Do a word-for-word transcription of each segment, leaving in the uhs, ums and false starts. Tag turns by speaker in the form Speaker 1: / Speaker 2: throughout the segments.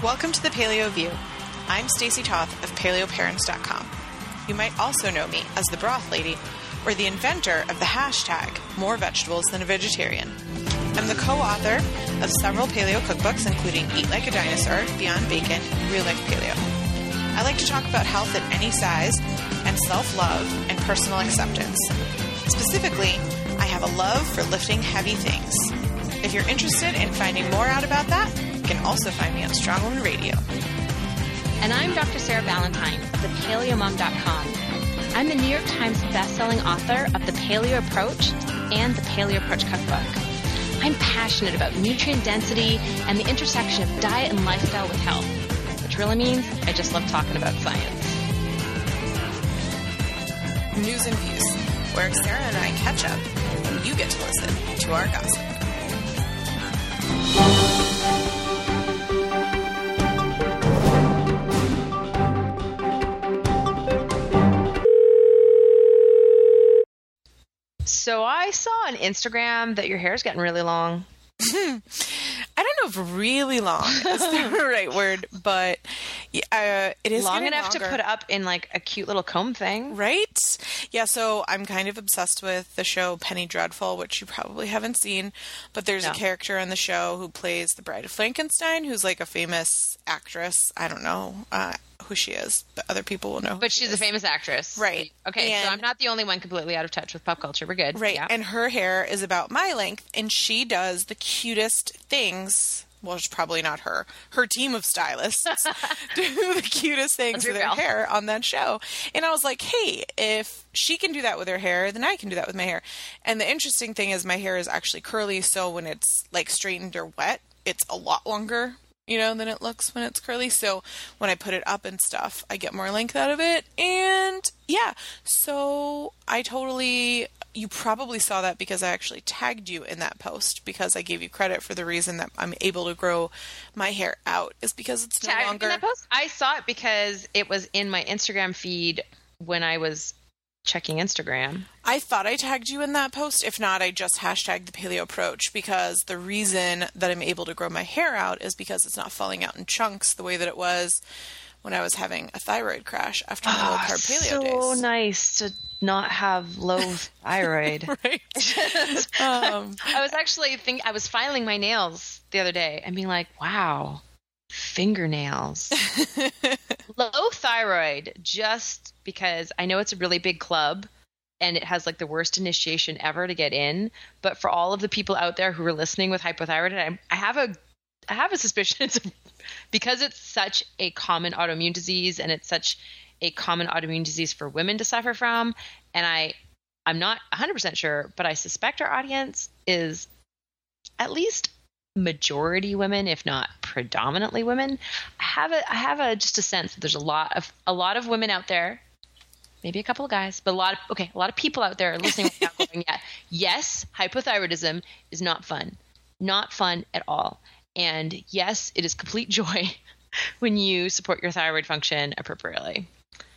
Speaker 1: Welcome to the Paleo View. I'm Stacey Toth of paleo parents dot com. You might also know me as the Broth Lady or the inventor of the hashtag More Vegetables Than a Vegetarian. I'm the co-author of several paleo cookbooks, including Eat Like a Dinosaur, Beyond Bacon, and Real Life Paleo. I like to talk about health at any size and self-love and personal acceptance. Specifically, I have a love for lifting heavy things. If you're interested in finding more out about that, you can also find me on Strong Woman Radio.
Speaker 2: And I'm Doctor Sarah Valentine of the paleo mom dot com. I'm the New York Times bestselling author of The Paleo Approach and The Paleo Approach Cookbook. I'm passionate about nutrient density and the intersection of diet and lifestyle with health, which really means I just love talking about science.
Speaker 1: News and Views, where Sarah and I catch up and you get to listen to our gossip.
Speaker 2: So I saw on Instagram that your hair's getting really long.
Speaker 1: I don't know if really long is the right word, but uh, it is
Speaker 2: long enough
Speaker 1: longer.
Speaker 2: to put up in like a cute little comb thing.
Speaker 1: Right? Yeah, so I'm kind of obsessed with the show Penny Dreadful, which you probably haven't seen, but there's
Speaker 2: No.
Speaker 1: a character in the show who plays the Bride of Frankenstein, who's like a famous actress. I don't know uh, who she is, but other people will know who
Speaker 2: But
Speaker 1: she
Speaker 2: she's
Speaker 1: is.
Speaker 2: a famous actress.
Speaker 1: Right.
Speaker 2: Okay,
Speaker 1: And-
Speaker 2: so I'm not the only one completely out of touch with pop culture. We're good.
Speaker 1: Right,
Speaker 2: Yeah.
Speaker 1: and her hair is about my length, and she does the cutest things. Well, it's probably not her. Her team of stylists do the cutest things
Speaker 2: Andrew
Speaker 1: with her
Speaker 2: Bell.
Speaker 1: hair on that show. And I was like, hey, if she can do that with her hair, then I can do that with my hair. And the interesting thing is my hair is actually curly, so when it's like straightened or wet, it's a lot longer, you know, than it looks when it's curly. So when I put it up and stuff, I get more length out of it. And yeah, so I totally, you probably saw that because I actually tagged you in that post because I gave you credit for the reason that I'm able to grow my hair out is because it's no
Speaker 2: Tagged
Speaker 1: longer.
Speaker 2: in that post? I saw it because it was in my Instagram feed when I was checking Instagram.
Speaker 1: I thought I tagged you in that post. If not, I just hashtagged the Paleo Approach because the reason that I'm able to grow my hair out is because it's not falling out in chunks the way that it was when I was having a thyroid crash after my low carb paleo
Speaker 2: so
Speaker 1: days.
Speaker 2: nice to not have low thyroid.
Speaker 1: Right. um,
Speaker 2: I was actually think I was filing my nails the other day and being like, wow, fingernails. Low thyroid, just because I know it's a really big club and it has like the worst initiation ever to get in. But for all of the people out there who are listening with hypothyroid, I, I have a I have a suspicion it's a, because it's such a common autoimmune disease and it's such a common autoimmune disease for women to suffer from. And I, I'm not one hundred percent sure, but I suspect our audience is at least majority women, if not predominantly women. I have a, I have a, just a sense that there's a lot of, a lot of women out there, maybe a couple of guys, but a lot of, okay, a lot of people out there listening right now going, yeah, yes, hypothyroidism is not fun, not fun at all. And yes, it is complete joy when you support your thyroid function appropriately.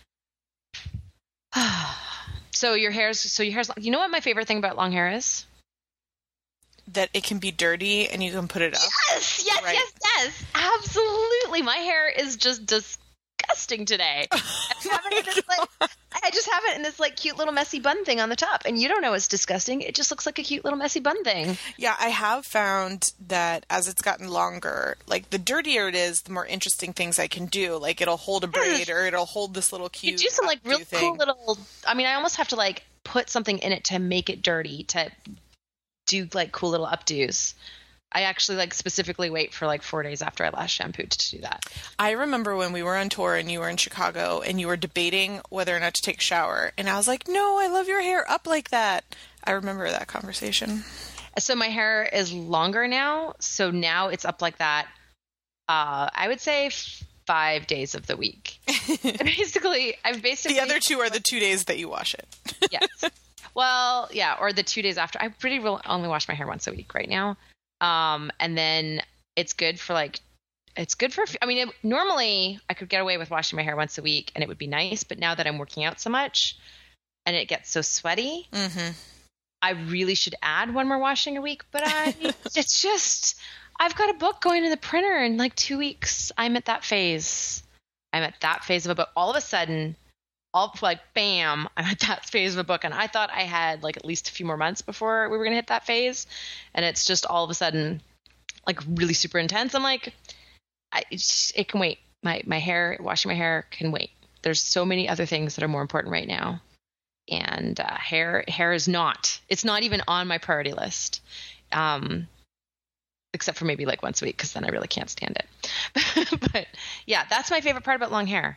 Speaker 2: So your hair's, so your hair's, you know what my favorite thing about long hair is?
Speaker 1: that it can be dirty and you can put it up.
Speaker 2: Yes, yes,
Speaker 1: Right.
Speaker 2: yes, yes. Absolutely. My hair is just disgusting today. I have it in this, like, I just have it in this like cute little messy bun thing on the top, and you don't know it's disgusting. It just looks like a cute little messy bun thing.
Speaker 1: Yeah, I have found that as it's gotten longer, like the dirtier it is, the more interesting things I can do. Like it'll hold a braid or it'll hold this little
Speaker 2: You
Speaker 1: cute
Speaker 2: do some like
Speaker 1: updo
Speaker 2: real
Speaker 1: thing.
Speaker 2: cool little. I mean, I almost have to like put something in it to make it dirty to do like cool little updos. I actually like specifically wait for like four days after I last shampooed to do that.
Speaker 1: I remember when we were on tour and you were in Chicago and you were debating whether or not to take a shower. And I was like, no, I love your hair up like that. I remember that conversation.
Speaker 2: So my hair is longer now. So now it's up like that. Uh, I would say f- five days of the week. basically, I've basically
Speaker 1: The other two are the two days that you wash it.
Speaker 2: yes. Well, yeah, or the two days after. I pretty really only wash my hair once a week right now. Um, and then it's good for like, it's good for, I mean, it, normally I could get away with washing my hair once a week and it would be nice. But now that I'm working out so much and it gets so sweaty,
Speaker 1: Mm-hmm.
Speaker 2: I really should add one more washing a week. But I, it's just, I've got a book going in the printer in like two weeks. I'm at that phase. I'm at that phase of a book. All of a sudden, all like bam, I'm at that phase of a book. And I thought I had like at least a few more months before we were going to hit that phase. And it's just all of a sudden like really super intense. I'm like, I, it, it can wait. My, my hair, washing my hair can wait. There's so many other things that are more important right now. And uh, hair, hair is not, it's not even on my priority list. Um, except for maybe like once a week, because then I really can't stand it. But yeah, that's my favorite part about long hair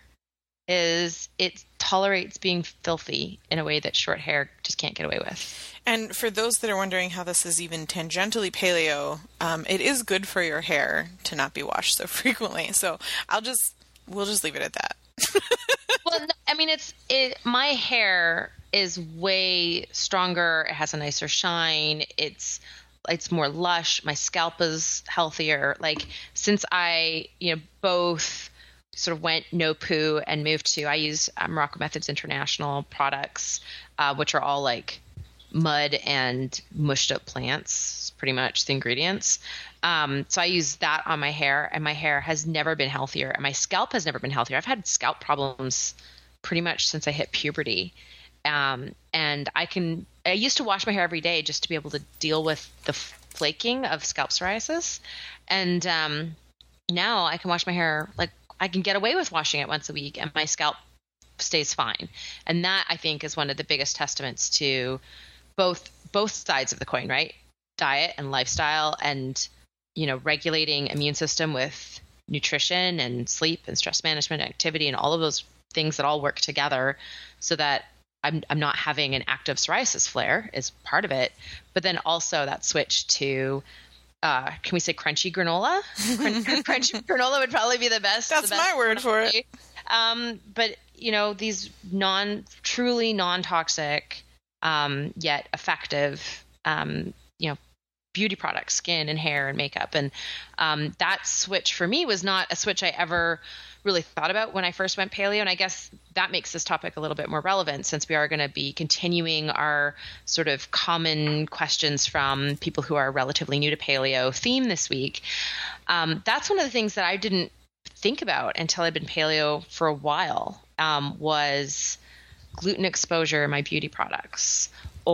Speaker 2: is it tolerates being filthy in a way that short hair just can't get away with.
Speaker 1: And for those that are wondering how this is even tangentially paleo, um, it is good for your hair to not be washed so frequently. So I'll just, we'll just leave it at that.
Speaker 2: Well, I mean, it's, it, my hair is way stronger. It has a nicer shine. It's, it's more lush. My scalp is healthier. Like since I, you know, both sort of went no poo and moved to, I use um, Morocco Methods International products, uh, which are all like mud and mushed up plants, pretty much the ingredients. Um, so I use that on my hair, and my hair has never been healthier, and my scalp has never been healthier. I've had scalp problems pretty much since I hit puberty. Um, and I can, I used to wash my hair every day just to be able to deal with the flaking of scalp psoriasis. And, um, now I can wash my hair, like I can get away with washing it once a week and my scalp stays fine. And that I think is one of the biggest testaments to both, both sides of the coin, right? Diet and lifestyle and, you know, regulating immune system with nutrition and sleep and stress management, activity, and all of those things that all work together so that I'm I'm not having an active psoriasis flare is part of it. But then also that switch to, uh, can we say crunchy granola? Crunchy granola would probably be the best.
Speaker 1: That's
Speaker 2: the best
Speaker 1: my word for it.
Speaker 2: Um, but you know, these non, truly non-toxic, um, yet effective, um, you know, beauty products, skin and hair and makeup. And, um, that switch for me was not a switch I ever really thought about when I first went paleo. And I guess that makes this topic a little bit more relevant since we are going to be continuing our sort of common questions from people who are relatively new to paleo theme this week. Um, that's one of the things that I didn't think about until I'd been paleo for a while, um, was gluten exposure in my beauty products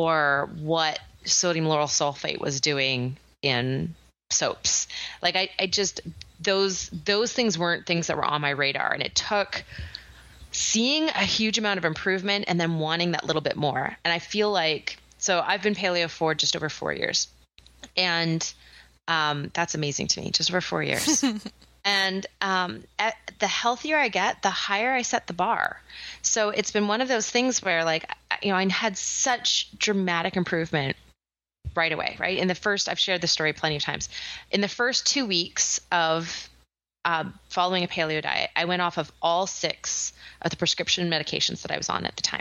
Speaker 2: or what sodium lauryl sulfate was doing in soaps. Like I, I just, those, those things weren't things that were on my radar. And it took seeing a huge amount of improvement and then wanting that little bit more. And I feel like, so I've been paleo for just over four years and, um, that's amazing to me, just over four years. And, um, at, the healthier I get, the higher I set the bar. So it's been one of those things where like, you know, I had such dramatic improvement right away, right? In the first, I've shared this story plenty of times. In the first two weeks of um, following a paleo diet, I went off of all six of the prescription medications that I was on at the time.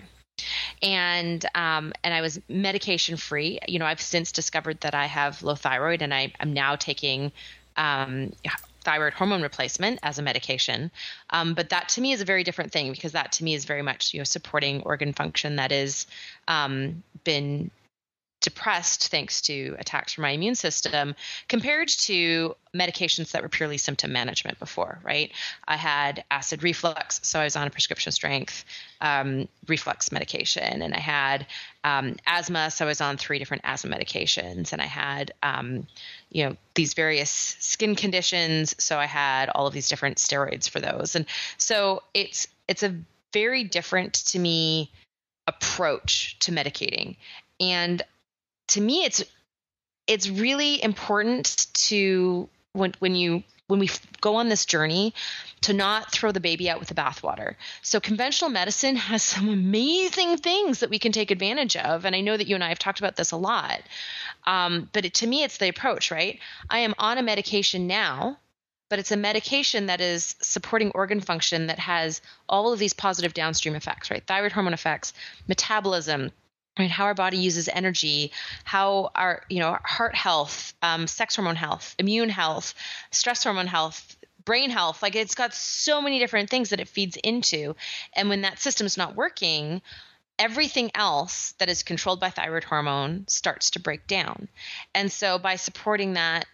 Speaker 2: And, um, and I was medication free. You know, I've since discovered that I have low thyroid and I, I'm now taking, um, thyroid hormone replacement as a medication. Um, but that to me is a very different thing because that to me is very much, you know, supporting organ function that is, um, been depressed thanks to attacks from my immune system compared to medications that were purely symptom management before, right? I had acid reflux, so I was on a prescription strength um, reflux medication, and I had um, asthma, so I was on three different asthma medications, and I had, um, you know, these various skin conditions, so I had all of these different steroids for those, and so it's it's a very different to me approach to medicating, and to me, it's it's really important to when when you when we go on this journey to not throw the baby out with the bathwater. So conventional medicine has some amazing things that we can take advantage of, and I know that you and I have talked about this a lot. Um, but it, to me, it's the approach, right? I am on a medication now, but it's a medication that is supporting organ function that has all of these positive downstream effects, right? Thyroid hormone effects, metabolism. Right, how our body uses energy, how our, you know, heart health, um, sex hormone health, immune health, stress hormone health, brain health. Like it's got so many different things that it feeds into. And when that system's not working, everything else that is controlled by thyroid hormone starts to break down. And so by supporting that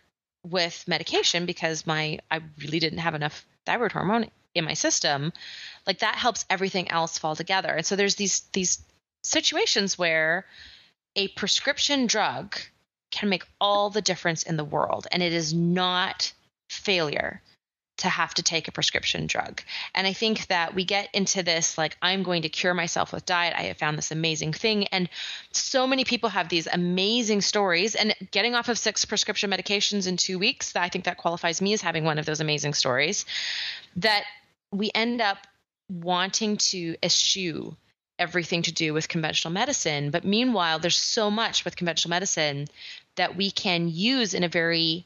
Speaker 2: with medication because my I really didn't have enough thyroid hormone in my system, like that helps everything else fall together. And so there's these these situations where a prescription drug can make all the difference in the world, and it is not failure to have to take a prescription drug. And I think that we get into this, like, I'm going to cure myself with diet. I have found this amazing thing. And so many people have these amazing stories, and getting off of six prescription medications in two weeks, I think that qualifies me as having one of those amazing stories, that we end up wanting to eschew everything to do with conventional medicine. But meanwhile, there's so much with conventional medicine that we can use in a very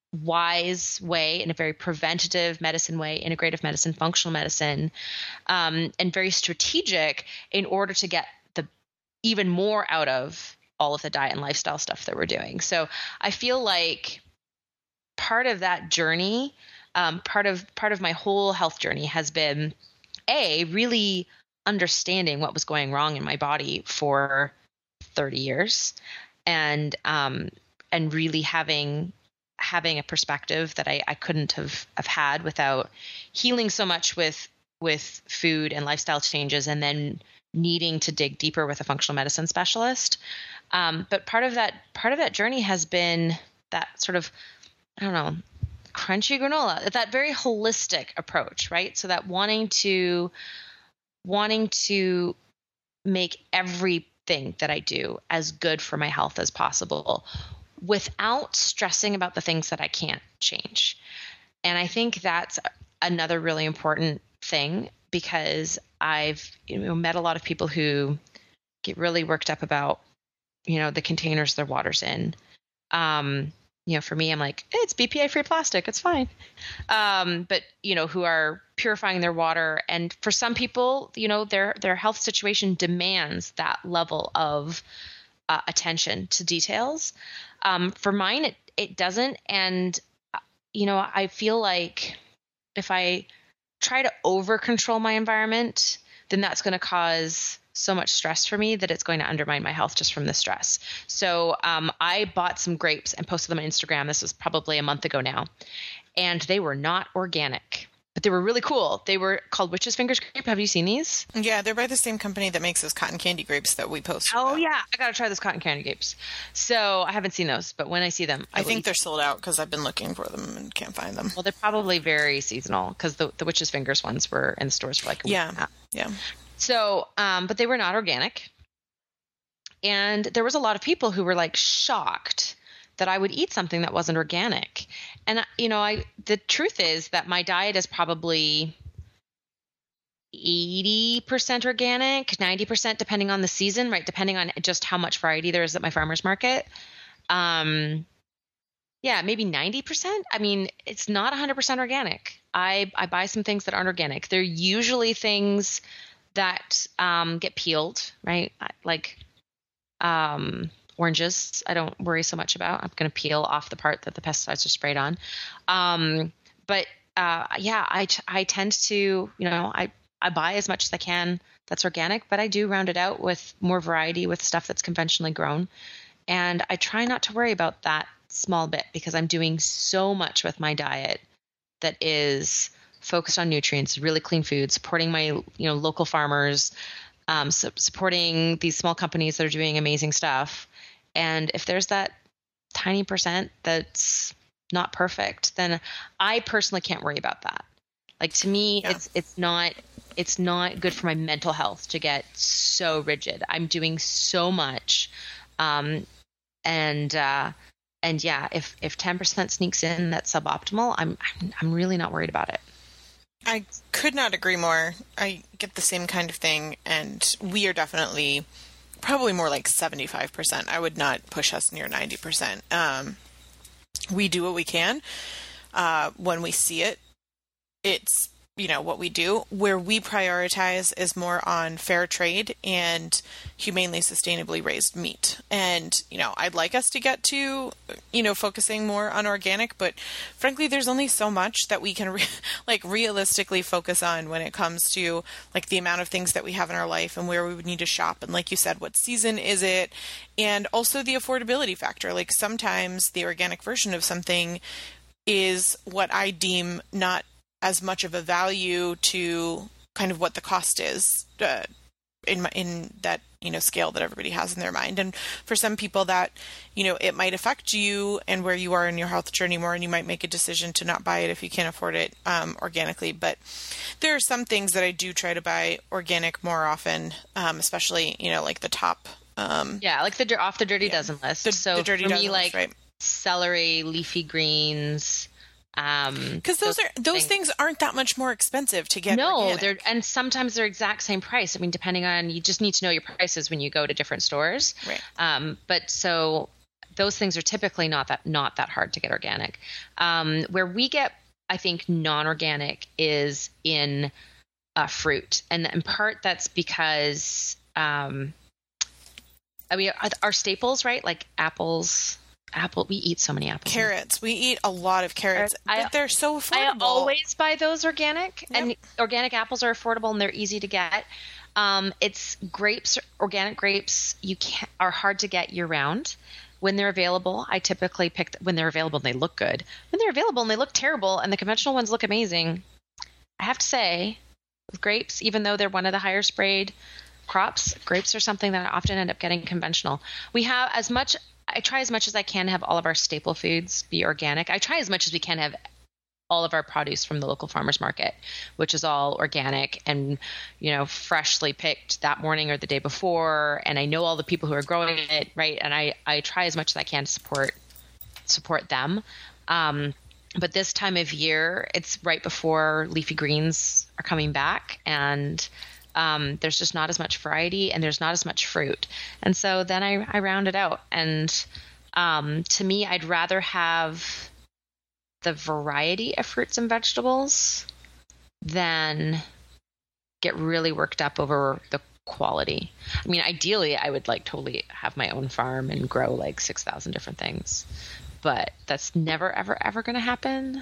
Speaker 2: wise way, in a very preventative medicine way, integrative medicine, functional medicine, um, and very strategic in order to get the even more out of all of the diet and lifestyle stuff that we're doing. So I feel like part of that journey, um, part of part of my whole health journey has been a really understanding what was going wrong in my body for thirty years, and um, and really having having a perspective that I, I couldn't have, have had without healing so much with with food and lifestyle changes, and then needing to dig deeper with a functional medicine specialist. Um, but part of that part of that journey has been that sort of, I don't know, crunchy granola, that very holistic approach, right? So that wanting to wanting to make everything that I do as good for my health as possible, without stressing about the things that I can't change. And I think that's another really important thing, because I've, you know, met a lot of people who get really worked up about, you know, the containers their water's in. Um, you know, for me, I'm like, it's B P A-free plastic, it's fine. Um, but, you know, who are purifying their water. And for some people, you know, their their health situation demands that level of uh, attention to details. Um, for mine, it, it doesn't. And, you know, I feel like if I try to over control my environment, then that's going to cause so much stress for me that it's going to undermine my health just from the stress. So um, I bought some grapes and posted them on Instagram. This was probably a month ago now. And they were not organic, but they were really cool. They were called Witch's Fingers grape. Have you seen these?
Speaker 1: Yeah, they're by the same company that makes those cotton candy grapes that we post.
Speaker 2: Oh, about. Yeah. I got to try those cotton candy grapes. So I haven't seen those, but when I see them, I,
Speaker 1: I think they're sold out because I've been looking for them and can't find them.
Speaker 2: Well, they're probably very seasonal, because the, the Witch's Fingers ones were in the stores for like a week.
Speaker 1: Yeah. Yeah.
Speaker 2: So, um, but they were not organic. And there was a lot of people who were like shocked that I would eat something that wasn't organic. And, you know, I, the truth is that my diet is probably eighty percent organic, ninety percent depending on the season, right? Depending on just how much variety there is at my farmer's market. Um, yeah, maybe ninety percent. I mean, it's not one hundred percent organic. I, I buy some things that aren't organic. They're usually things that um, get peeled, right? Like um, oranges, I don't worry so much about. I'm going to peel off the part that the pesticides are sprayed on. Um, but uh, yeah, I, I tend to, you know, I, I buy as much as I can that's organic, but I do round it out with more variety with stuff that's conventionally grown. And I try not to worry about that small bit, because I'm doing so much with my diet that is focused on nutrients, really clean food, supporting my, you know, local farmers, um, su- supporting these small companies that are doing amazing stuff. And if there's that tiny percent that's not perfect, then I personally can't worry about that. Like, to me, yeah. it's, it's not, it's not good for my mental health to get so rigid. I'm doing so much. Um, and, uh, and yeah, if, if ten percent sneaks in, that's suboptimal. I'm, I'm, I'm really not worried about it.
Speaker 1: I could not agree more. I get the same kind of thing, and we are definitely probably more like seventy-five percent. I would not push us near ninety percent. Um, we do what we can. Uh, when we see it, it's you know, what we do. Where we prioritize is more on fair trade and humanely sustainably raised meat. And, you know, I'd like us to get to, you know, focusing more on organic, but frankly, there's only so much that we can re- like realistically focus on when it comes to like the amount of things that we have in our life and where we would need to shop. And like you said, what season is it? And also the affordability factor. Like sometimes the organic version of something is what I deem not as much of a value to kind of what the cost is uh, in my, in that, you know, scale that everybody has in their mind. And for some people that, you know, it might affect you and where you are in your health journey more, and you might make a decision to not buy it if you can't afford it um, organically. But there are some things that I do try to buy organic more often, um, especially, you know, like the top. Um,
Speaker 2: yeah, like the off the Dirty
Speaker 1: yeah,
Speaker 2: Dozen list.
Speaker 1: The,
Speaker 2: so
Speaker 1: the dirty
Speaker 2: for
Speaker 1: dozen
Speaker 2: me, like
Speaker 1: list, right?
Speaker 2: Celery, leafy greens. Um,
Speaker 1: because those, those are those things. things aren't that much more expensive to get.
Speaker 2: No,
Speaker 1: organic.
Speaker 2: they're and sometimes they're exact same price. I mean, depending on, you just need to know your prices when you go to different stores.
Speaker 1: Right.
Speaker 2: Um, but so those things are typically not that not that hard to get organic. Um, where we get, I think, non-organic is in uh, fruit, and in part that's because um, I mean our staples, right? Like apples. Apple, we eat so many apples.
Speaker 1: Carrots, we eat a lot of carrots,
Speaker 2: I,
Speaker 1: but they're so affordable.
Speaker 2: I always buy those organic,
Speaker 1: Yep.
Speaker 2: and organic apples are affordable and they're easy to get. Um, it's grapes, organic grapes. You can't, are hard to get year round. When they're available, I typically pick when they're available and they look good. When they're available and they look terrible, and the conventional ones look amazing, I have to say, with grapes, even though they're one of the higher sprayed crops, grapes are something that I often end up getting conventional. We have as much. I try as much as I can to have all of our staple foods be organic. I try as much as we can to have all of our produce from the local farmers market, which is all organic and, you know, freshly picked that morning or the day before. And I know all the people who are growing it, right? And I, I try as much as I can to support support them. Um, but this time of year, it's right before leafy greens are coming back, and Um, there's just not as much variety, and there's not as much fruit. And so then I, I round it out. And um, to me, I'd rather have the variety of fruits and vegetables than get really worked up over the quality. I mean, ideally, I would like totally have my own farm and grow like six thousand different things. But that's never, ever, ever going to happen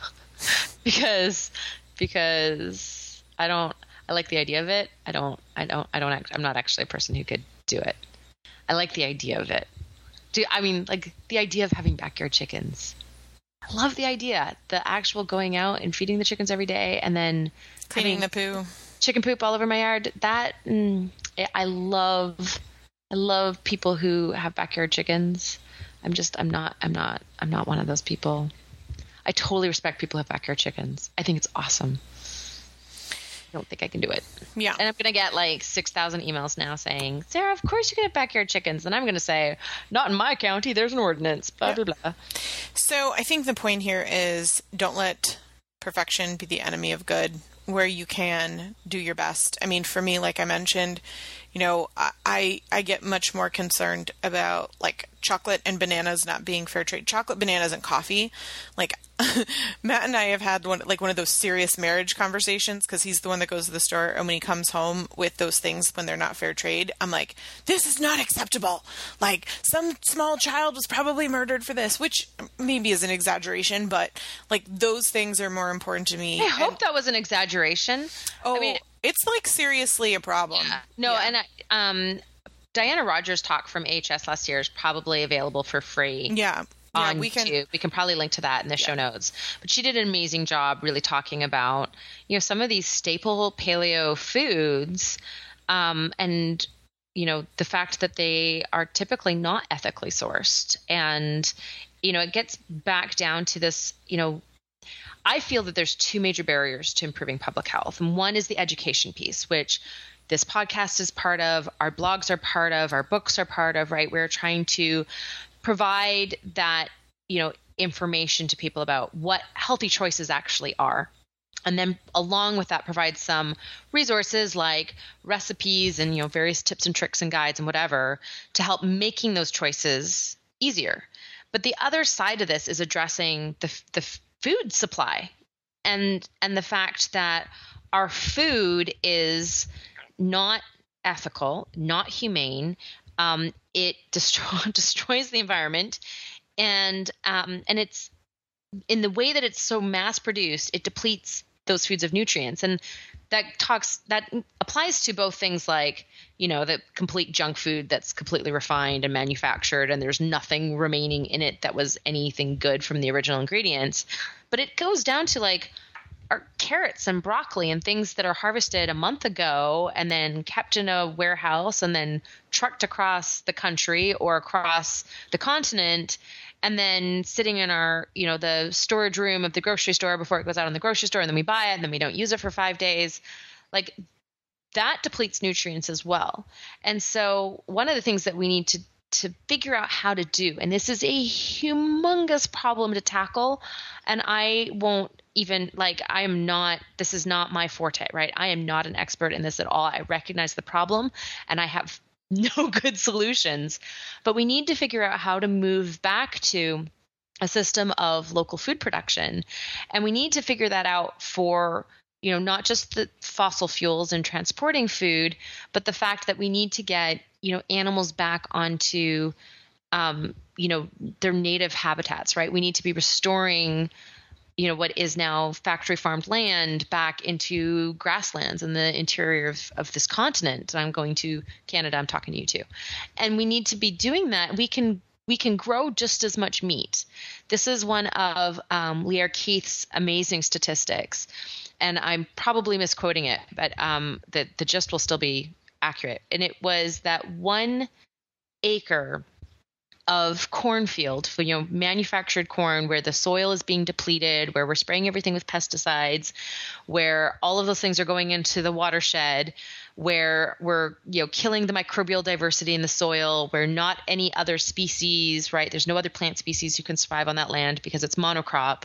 Speaker 2: because because I don't. I like the idea of it. I don't, I don't, I don't, act, I'm not actually a person who could do it. I like the idea of it. Do I mean, like the idea of having backyard chickens. I love the idea, the actual going out and feeding the chickens every day and then
Speaker 1: cleaning the poo,
Speaker 2: chicken poop all over my yard. That, mm, I love, I love people who have backyard chickens. I'm just, I'm not, I'm not, I'm not one of those people. I totally respect people who have backyard chickens. I think it's awesome. I don't think I can do it.
Speaker 1: Yeah.
Speaker 2: And I'm going to get like six thousand emails now saying, Sarah, of course you can have backyard chickens. And I'm going to say, not in my county. There's an ordinance, blah,
Speaker 1: yeah.
Speaker 2: blah, blah.
Speaker 1: So I think the point here is don't let perfection be the enemy of good. Where you can, do your best. I mean, for me, like I mentioned, you know, I I get much more concerned about like chocolate and bananas not being fair trade. Chocolate, bananas, and coffee. Like Matt and I have had one like one of those serious marriage conversations because he's the one that goes to the store, and when he comes home with those things when they're not fair trade, I'm like, this is not acceptable. Like some small child was probably murdered for this, which maybe is an exaggeration, but like those things are more important to me.
Speaker 2: I hope
Speaker 1: and,
Speaker 2: that was an exaggeration.
Speaker 1: Oh,
Speaker 2: I mean,
Speaker 1: it's like seriously a problem.
Speaker 2: Yeah. No,
Speaker 1: yeah.
Speaker 2: and I, um, Diana Rogers' talk from A H S last year is probably available for free.
Speaker 1: Yeah. Yeah,
Speaker 2: on
Speaker 1: we can.
Speaker 2: YouTube. We can probably link to that in the yeah. show notes. But she did an amazing job really talking about, you know, some of these staple paleo foods, um, and you know the fact that they are typically not ethically sourced, and you know it gets back down to this, you know. I feel that there's two major barriers to improving public health. And one is the education piece, which this podcast is part of, our blogs are part of, our books are part of, right? We're trying to provide that, you know, information to people about what healthy choices actually are. And then along with that, provide some resources like recipes and, you know, various tips and tricks and guides and whatever to help making those choices easier. But the other side of this is addressing the the food supply and and the fact that our food is not ethical, not humane. Um, it destroy, destroys the environment, and um, and it's in the way that it's so mass produced, it depletes those foods of nutrients. And that talks that applies to both things like, you know, the complete junk food that's completely refined and manufactured and there's nothing remaining in it that was anything good from the original ingredients. But it goes down to like our carrots and broccoli and things that are harvested a month ago and then kept in a warehouse and then trucked across the country or across the continent, and then sitting in our, you know, the storage room of the grocery store before it goes out in the grocery store, and then we buy it and then we don't use it for five days. Like, that depletes nutrients as well. And so one of the things that we need to to figure out how to do, and this is a humongous problem to tackle, and I won't even, like, I am not, this is not my forte, right? I am not an expert in this at all. I recognize the problem and I have no good solutions, but we need to figure out how to move back to a system of local food production. And we need to figure that out for, you know, not just the fossil fuels and transporting food, but the fact that we need to get, you know, animals back onto, um, you know, their native habitats, right? We need to be restoring, you know, what is now factory farmed land back into grasslands in the interior of, of this continent. I'm going to Canada. I'm talking to you too. And we need to be doing that. We can we can grow just as much meat. This is one of um, Lierre Keith's amazing statistics. And I'm probably misquoting it, but um, the, the gist will still be accurate. And it was that one acre of cornfield, for, you know, manufactured corn, where the soil is being depleted, where we're spraying everything with pesticides, where all of those things are going into the watershed, where we're, you know, killing the microbial diversity in the soil, where not any other species, right? There's no other plant species who can survive on that land because it's monocrop.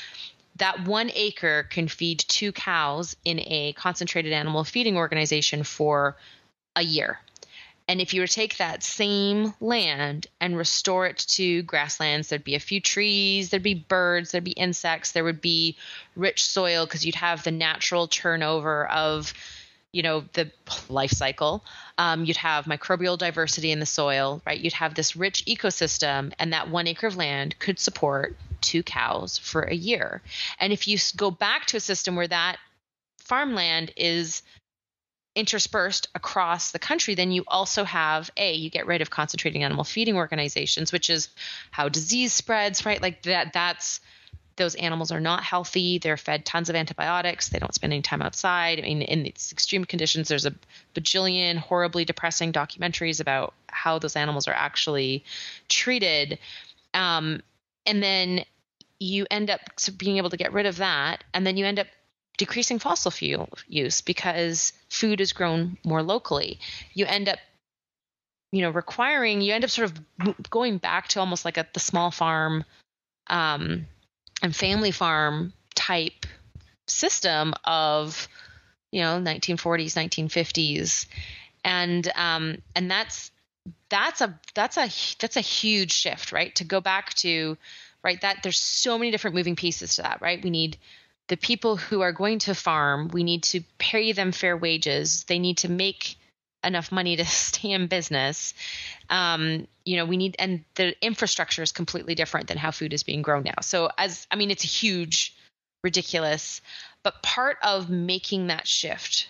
Speaker 2: That one acre can feed two cows in a concentrated animal feeding organization for a year. And if you were to take that same land and restore it to grasslands, there'd be a few trees, there'd be birds, there'd be insects, there would be rich soil because you'd have the natural turnover of, you know, the life cycle. Um, you'd have microbial diversity in the soil, right? You'd have this rich ecosystem, and that one acre of land could support two cows for a year. And if you go back to a system where that farmland is interspersed across the country, then you also have a, you get rid of concentrating animal feeding organizations, which is how disease spreads, right? Like that, that's, those animals are not healthy. They're fed tons of antibiotics. They don't spend any time outside. I mean, in these extreme conditions, there's a bajillion horribly depressing documentaries about how those animals are actually treated. Um, and then you end up being able to get rid of that. And then you end up decreasing fossil fuel use because food is grown more locally. You end up, you know, requiring, you end up sort of going back to almost like a, the small farm um, and family farm type system of, you know, nineteen forties, nineteen fifties. And, um, and that's, that's a, that's a, that's a huge shift, right? To go back to, right, that there's so many different moving pieces to that, right? We need the people who are going to farm, we need to pay them fair wages. They need to make enough money to stay in business. Um, you know, we need, and the infrastructure is completely different than how food is being grown now. So as, I mean, it's a huge, ridiculous, but part of making that shift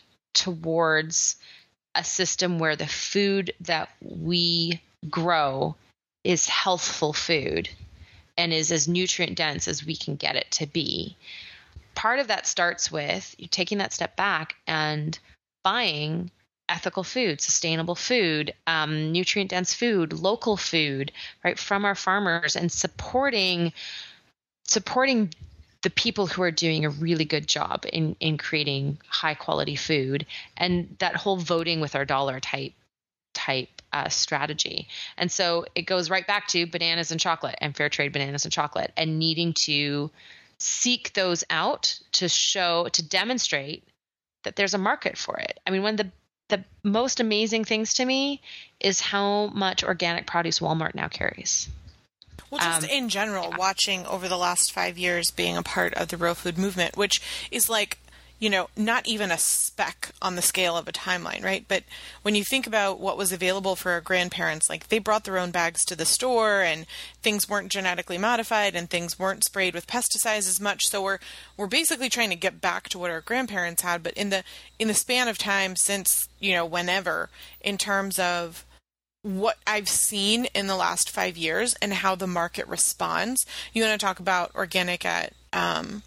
Speaker 2: towards a system where the food that we grow is healthful food and is as nutrient dense as we can get it to be. Part of that starts with you taking that step back and buying ethical food, sustainable food, um, nutrient dense food, local food, right, from our farmers, and supporting supporting the people who are doing a really good job in in creating high quality food, and that whole voting with our dollar type type uh, strategy. And so it goes right back to bananas and chocolate and fair trade bananas and chocolate, and needing to seek those out to show, to demonstrate that there's a market for it. I mean, one of the, the most amazing things to me is how much organic produce Walmart now carries.
Speaker 1: Well, just
Speaker 2: Um,
Speaker 1: in general,
Speaker 2: yeah.
Speaker 1: watching over the last five years being a part of the real food movement, which is like, you know, not even a speck on the scale of a timeline, right? But when you think about what was available for our grandparents, like they brought their own bags to the store and things weren't genetically modified and things weren't sprayed with pesticides as much. So we're we're basically trying to get back to what our grandparents had, but in the in the span of time since, you know, whenever, in terms of what I've seen in the last five years and how the market responds. You want to talk about organic at um,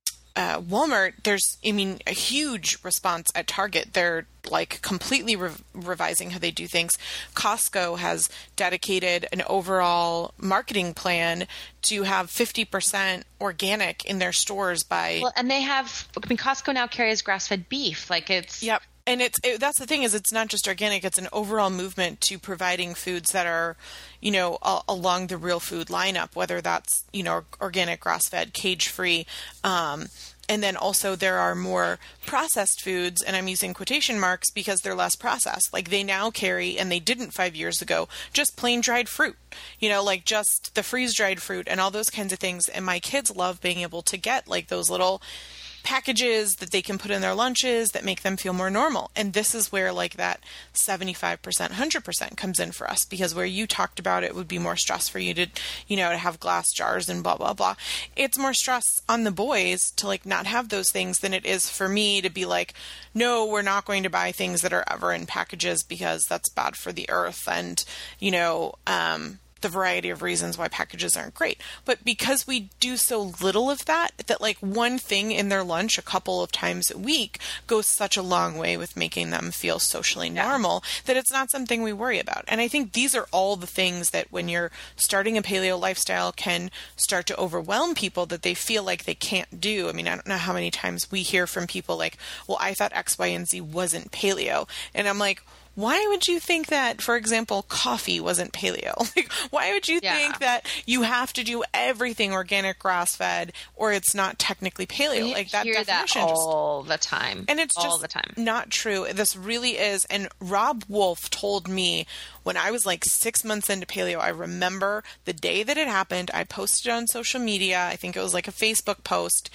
Speaker 1: uh, Walmart, there's, I mean, a huge response at Target. They're like completely re- revising how they do things. Costco has dedicated an overall marketing plan to have fifty percent organic in their stores by...
Speaker 2: Well, and they have, I mean, Costco now carries grass-fed beef. Like it's...
Speaker 1: Yep. And it's it, that's the thing is it's not just organic. It's an overall movement to providing foods that are, you know, a, along the real food lineup, whether that's, you know, organic, grass-fed, cage-free. Um, and then also there are more processed foods, and I'm using quotation marks because they're less processed. Like they now carry, and they didn't five years ago, just plain dried fruit, you know, like just the freeze-dried fruit and all those kinds of things. And my kids love being able to get like those little packages that they can put in their lunches that make them feel more normal. And this is where like that seventy-five percent, one hundred percent comes in for us, because where you talked about it would be more stress for you to, you know, to have glass jars and blah, blah, blah. It's more stress on the boys to like not have those things than it is for me to be like, no, we're not going to buy things that are ever in packages because that's bad for the earth. And, you know, um, the variety of reasons why packages aren't great. But because we do so little of that, that like one thing in their lunch a couple of times a week goes such a long way with making them feel socially normal that it's not something we worry about. And I think these are all the things that when you're starting a paleo lifestyle can start to overwhelm people, that they feel like they can't do. I mean, I don't know how many times we hear from people like, well, I thought X, Y, and Z wasn't paleo. And I'm like, why would you think that, for example, coffee wasn't paleo? Like, why would you
Speaker 2: Yeah.
Speaker 1: think that you have to do everything organic, grass-fed, or it's not technically paleo?
Speaker 2: You
Speaker 1: Like that
Speaker 2: hear that
Speaker 1: definition just
Speaker 2: all the time.
Speaker 1: and it's
Speaker 2: all
Speaker 1: just
Speaker 2: the time.
Speaker 1: not true. This really is. And Rob Wolf told me when I was like six months into paleo, I remember the day that it happened. I posted on social media. I think it was like a Facebook post.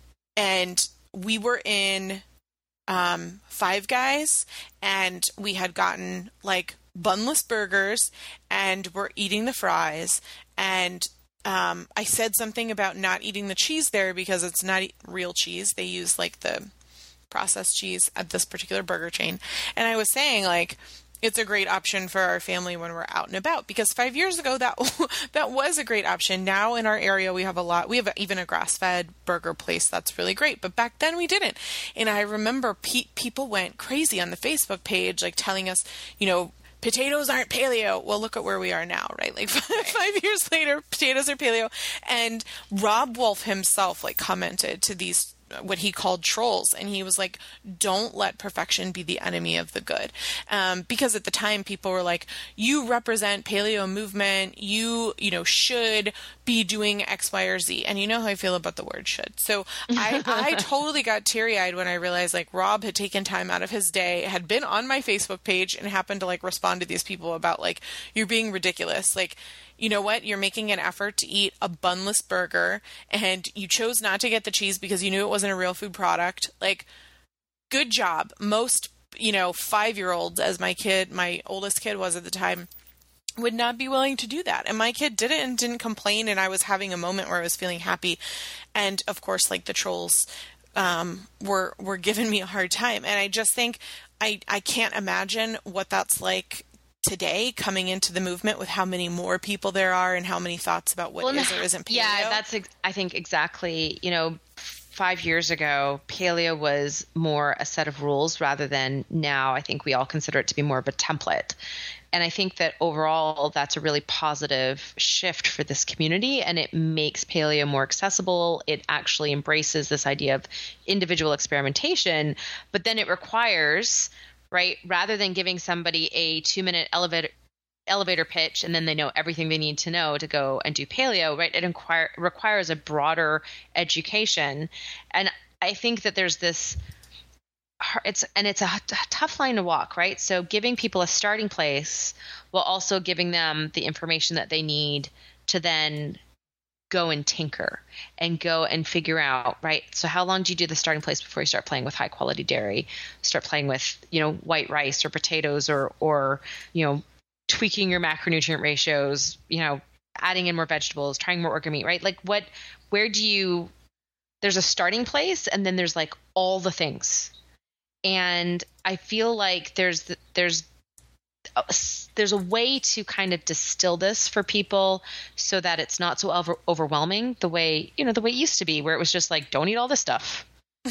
Speaker 1: And we were in um, Five Guys, and we had gotten like bunless burgers, and we're eating the fries. And um, I said something about not eating the cheese there because it's not real cheese. They use like the processed cheese at this particular burger chain. And I was saying like, it's a great option for our family when we're out and about, because five years ago that that was a great option. Now in our area we have a lot. We have even a grass-fed burger place that's really great, but back then we didn't. And I remember pe- people went crazy on the Facebook page, like telling us, you know, potatoes aren't paleo. Well, look at where we are now, right? Like five, five years later, potatoes are paleo. And Rob Wolf himself like commented to these what he called trolls, and he was like, don't let perfection be the enemy of the good. Um, because at the time people were like, you represent paleo movement, you, you know, should be doing X, Y, or Z. And you know how I feel about the word should. So I, I totally got teary-eyed when I realized like Rob had taken time out of his day, had been on my Facebook page, and happened to like respond to these people about like, you're being ridiculous. Like, you know what? You're making an effort to eat a bunless burger, and you chose not to get the cheese because you knew it wasn't a real food product. Like, good job. Most, you know, five-year-olds, as my kid, my oldest kid was at the time, would not be willing to do that. And my kid did it and didn't complain, and I was having a moment where I was feeling happy. And, of course, like, the trolls um, were were giving me a hard time. And I just think I, I can't imagine what that's like today, coming into the movement with how many more people there are and how many thoughts about what
Speaker 2: Well,
Speaker 1: is or isn't paleo.
Speaker 2: Yeah, that's, ex- I think, exactly, you know, five years ago, paleo was more a set of rules rather than now. I think we all consider it to be more of a template. And I think that overall, that's a really positive shift for this community, and it makes paleo more accessible. It actually embraces this idea of individual experimentation, but then it requires, right, rather than giving somebody a two-minute elevator elevator pitch and then they know everything they need to know to go and do paleo, right, it inquire, requires a broader education. And I think that there's this it's and it's a, a tough line to walk, right? So giving people a starting place while also giving them the information that they need to then go and tinker and go and figure out, right? So how long do you do the starting place before you start playing with high quality dairy, start playing with, you know, white rice or potatoes or, or, you know, tweaking your macronutrient ratios, you know, adding in more vegetables, trying more organ meat, right? Like what, where do you, there's a starting place and then there's like all the things. And I feel like there's, there's, there's a way to kind of distill this for people so that it's not so over- overwhelming the way, you know, the way it used to be, where it was just like, don't eat all this stuff.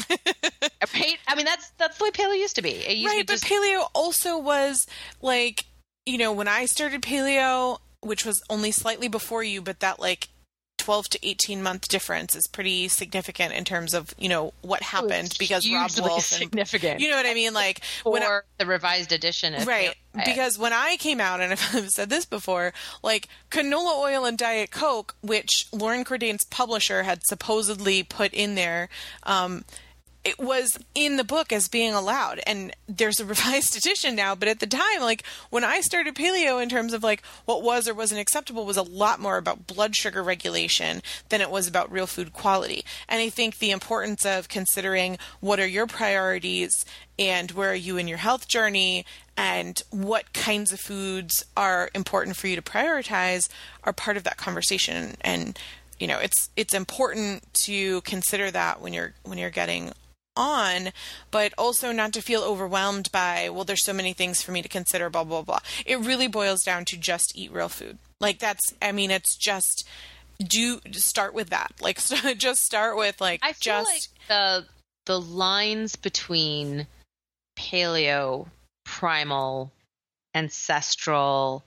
Speaker 2: Right? I mean, that's, that's the way paleo used to be. It used
Speaker 1: right.
Speaker 2: to be
Speaker 1: But
Speaker 2: just-
Speaker 1: paleo also was like, you know, when I started paleo, which was only slightly before you, but that like twelve to eighteen month difference is pretty significant in terms of, you know, what happened, because Rob
Speaker 2: hugely
Speaker 1: Wolf and,
Speaker 2: significant.
Speaker 1: you know what I mean? Like when I,
Speaker 2: or the revised edition. Of
Speaker 1: right.
Speaker 2: Paleo.
Speaker 1: Because when I came out, and I've said this before, like canola oil and Diet Coke, which Lauren Cordain's publisher had supposedly put in there, um, it was in the book as being allowed, and there's a revised edition now. But at the time, like when I started paleo, in terms of like what was or wasn't acceptable, was a lot more about blood sugar regulation than it was about real food quality. And I think the importance of considering what are your priorities and where are you in your health journey and what kinds of foods are important for you to prioritize are part of that conversation. And, you know, it's, it's important to consider that when you're, when you're getting on, but also not to feel overwhelmed by, well, there's so many things for me to consider, blah, blah, blah. It really boils down to just eat real food. Like that's, I mean, it's just do start with that. Like just start with like,
Speaker 2: I feel
Speaker 1: just
Speaker 2: like the, the lines between paleo, primal, ancestral,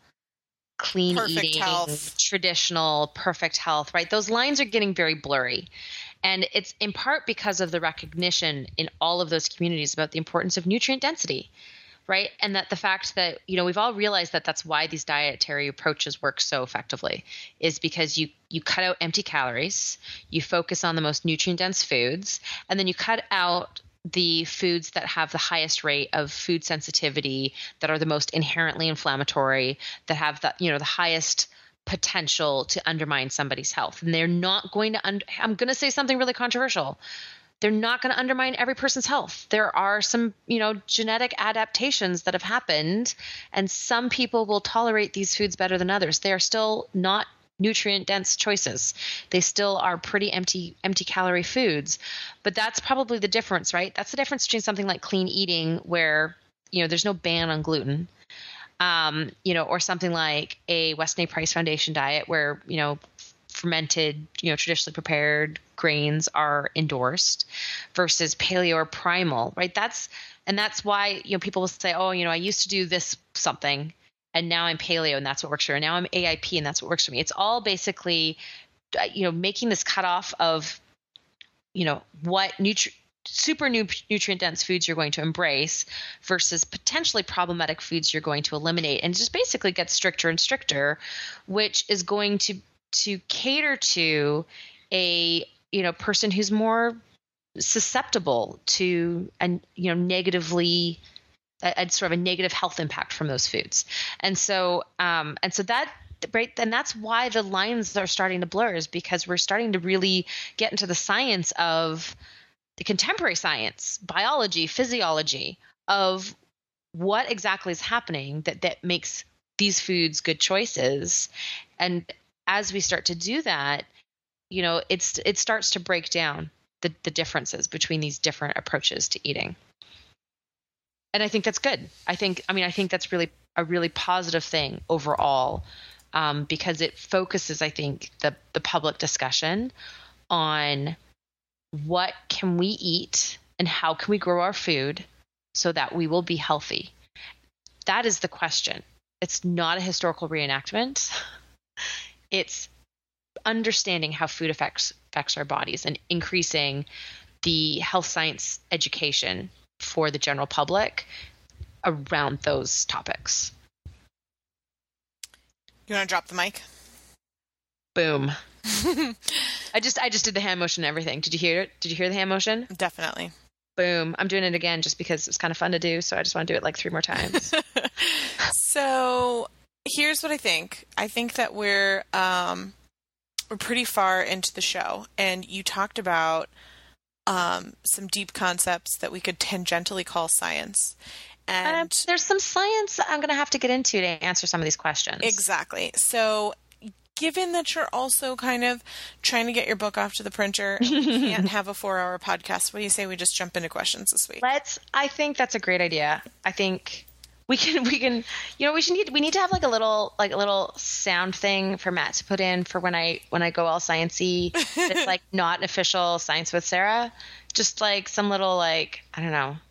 Speaker 2: clean
Speaker 1: perfect
Speaker 2: eating,
Speaker 1: health,
Speaker 2: traditional, perfect health, right? Those lines are getting very blurry. And it's in part because of the recognition in all of those communities about the importance of nutrient density, right? And that the fact that, you know, we've all realized that that's why these dietary approaches work so effectively, is because you, you cut out empty calories, you focus on the most nutrient dense foods, and then you cut out the foods that have the highest rate of food sensitivity, that are the most inherently inflammatory, that have the, you know, the highest potential to undermine somebody's health. And they're not going to, un- I'm going to say something really controversial. They're not going to undermine every person's health. There are some, you know, genetic adaptations that have happened, and some people will tolerate these foods better than others. They are still not nutrient dense choices. They still are pretty empty, empty calorie foods, but that's probably the difference, right? That's the difference between something like clean eating, where, you know, there's no ban on gluten. Um, you know, or something like a Weston A. Price Foundation diet, where, you know, fermented, you know, traditionally prepared grains are endorsed, versus paleo or primal, right? That's, and that's why, you know, people will say, oh, you know, I used to do this something and now I'm paleo and that's what works for me. Now I'm A I P and that's what works for me. It's all basically, you know, making this cutoff of, you know, what nutri- super nu- nutrient dense foods you're going to embrace versus potentially problematic foods you're going to eliminate, and just basically gets stricter and stricter, which is going to to cater to a, you know, person who's more susceptible to and, you know, negatively a, a sort of a negative health impact from those foods. And so um and so that right and that's why the lines are starting to blur, is because we're starting to really get into the science of the contemporary science, biology, physiology of what exactly is happening that, that makes these foods good choices. And as we start to do that, you know, it's, it starts to break down the, the differences between these different approaches to eating. And I think that's good. I think, I mean, I think that's really a really positive thing overall, um, because it focuses, I think, the, the public discussion on what can we eat and how can we grow our food so that we will be healthy. That is the question. It's not a historical reenactment. It's understanding how food affects affects our bodies and increasing the health science education for the general public around those topics.
Speaker 1: You want to drop the mic?
Speaker 2: Boom. I just I just did the hand motion and everything. Did you hear it? Did you hear the hand motion?
Speaker 1: Definitely.
Speaker 2: Boom. I'm doing it again just because it's kind of fun to do, so I just want to do it like three more times.
Speaker 1: So here's what I think. I think that we're um, we're pretty far into the show, and you talked about um, some deep concepts that we could tangentially call science. And
Speaker 2: uh, there's some science I'm going to have to get into to answer some of these questions.
Speaker 1: Exactly. So given that you're also kind of trying to get your book off to the printer and we can't have a four-hour podcast, what do you say we just jump into questions this week?
Speaker 2: Let's. I think that's a great idea. I think we can. We can. You know, we should need. We need to have like a little, like a little sound thing for Matt to put in for when I when I go all sciencey. It's like not an official Science with Sarah. Just like some little like I don't know.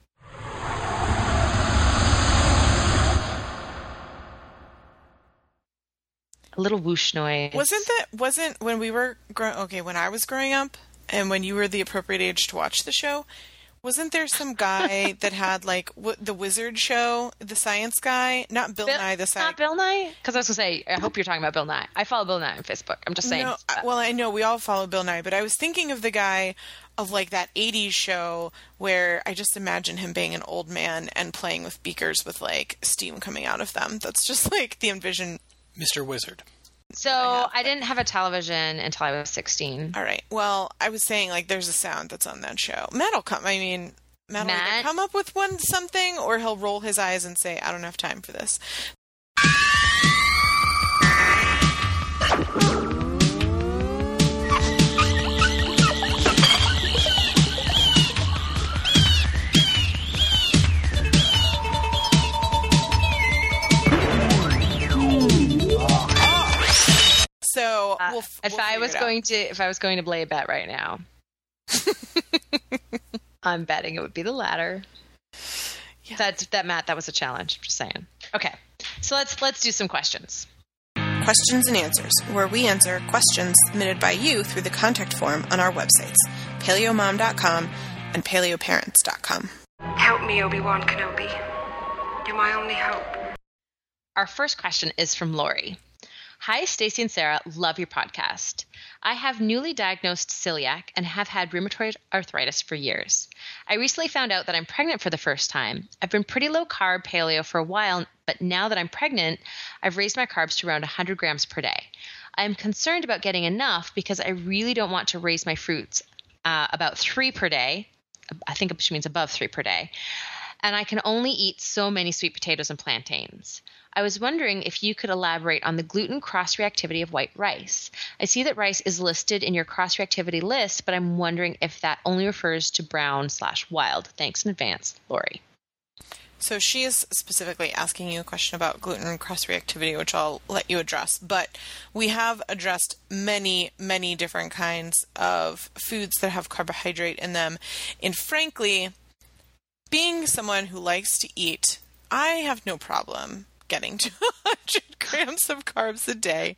Speaker 2: A little whoosh noise.
Speaker 1: Wasn't that, wasn't when we were, grow- okay, when I was growing up and when you were the appropriate age to watch the show, wasn't there some guy that had like w- the Wizard show, the science guy? Not Bill, Bill Nye, the science.
Speaker 2: Not Bill Nye? Because I was going to say, I hope you're talking about Bill Nye. I follow Bill Nye on Facebook. I'm just saying.
Speaker 1: No, I, well, I know we all follow Bill Nye, but I was thinking of the guy of like that eighties show where I just imagine him being an old man and playing with beakers with like steam coming out of them. That's just like the envision.
Speaker 3: Mister Wizard.
Speaker 2: So I, I didn't have a television until I was sixteen.
Speaker 1: All right. Well, I was saying like there's a sound that's on that show. Matt will come. I mean, Matt will
Speaker 2: Matt?
Speaker 1: either come up with one something, or he'll roll his eyes and say, "I don't have time for this." So
Speaker 2: uh,
Speaker 1: we'll,
Speaker 2: if
Speaker 1: we'll
Speaker 2: I was going
Speaker 1: out.
Speaker 2: to, if I was going to play a bet right now, I'm betting it would be the latter. Yeah. That that Matt, that was a challenge. Just saying. Okay, so let's let's do some questions.
Speaker 1: Questions and Answers, where we answer questions submitted by you through the contact form on our websites, paleo mom dot com and paleo parents dot com.
Speaker 4: Help me, Obi-Wan Kenobi. You're my only hope.
Speaker 2: Our first question is from Lori. Hi, Stacey and Sarah. Love your podcast. I have newly diagnosed celiac and have had rheumatoid arthritis for years. I recently found out that I'm pregnant for the first time. I've been pretty low carb paleo for a while, but now that I'm pregnant, I've raised my carbs to around one hundred grams per day. I am concerned about getting enough because I really don't want to raise my fruits uh, about three per day. I think she means above three per day. And I can only eat so many sweet potatoes and plantains. I was wondering if you could elaborate on the gluten cross-reactivity of white rice. I see that rice is listed in your cross-reactivity list, but I'm wondering if that only refers to brown slash wild. Thanks in advance, Lori.
Speaker 1: So she is specifically asking you a question about gluten cross-reactivity, which I'll let you address. But we have addressed many, many different kinds of foods that have carbohydrate in them. And frankly, being someone who likes to eat, I have no problem getting to one hundred grams of carbs a day.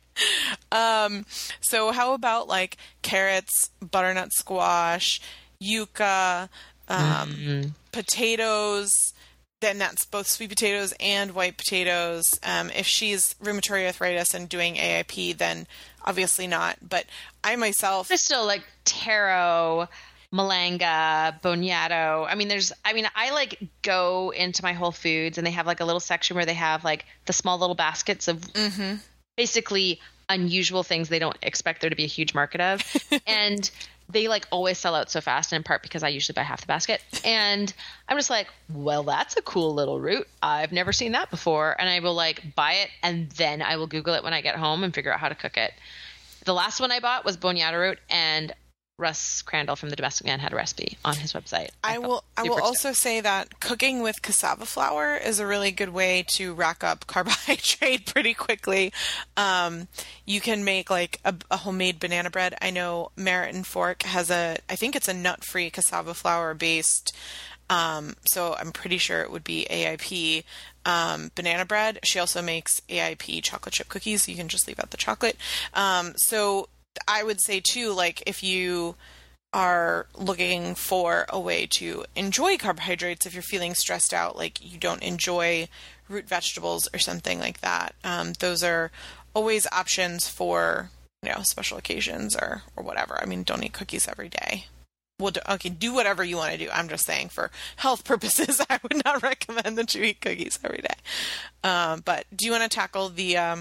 Speaker 1: Um, so how about like carrots, butternut squash, yuca, um, mm-hmm. potatoes, then that's both sweet potatoes and white potatoes. Um, if she's rheumatoid arthritis and doing A I P, then obviously not. But I myself...
Speaker 2: There's still like taro, malanga, boniato. I mean, there's, I mean, I like go into my Whole Foods and they have like a little section where they have like the small little baskets of mm-hmm. basically unusual things they don't expect there to be a huge market of. And they like always sell out so fast, and in part because I usually buy half the basket. And I'm just like, well, that's a cool little root. I've never seen that before. And I will like buy it and then I will Google it when I get home and figure out how to cook it. The last one I bought was boniato root, and Russ Crandall from The Domestic Man had a recipe on his website.
Speaker 1: I, I will I will also say that cooking with cassava flour is a really good way to rack up carbohydrate pretty quickly. Um, you can make like a, a homemade banana bread. I know Merit and Fork has a, I think it's a nut-free cassava flour based, um, so I'm pretty sure it would be A I P um, banana bread. She also makes A I P chocolate chip cookies. So you can just leave out the chocolate. Um, so I would say too, like if you are looking for a way to enjoy carbohydrates, if you're feeling stressed out, like you don't enjoy root vegetables or something like that, um, those are always options for, you know, special occasions or, or whatever. I mean, don't eat cookies every day. Well, do, okay, do whatever you want to do. I'm just saying for health purposes, I would not recommend that you eat cookies every day. Um, but do you want to tackle the um,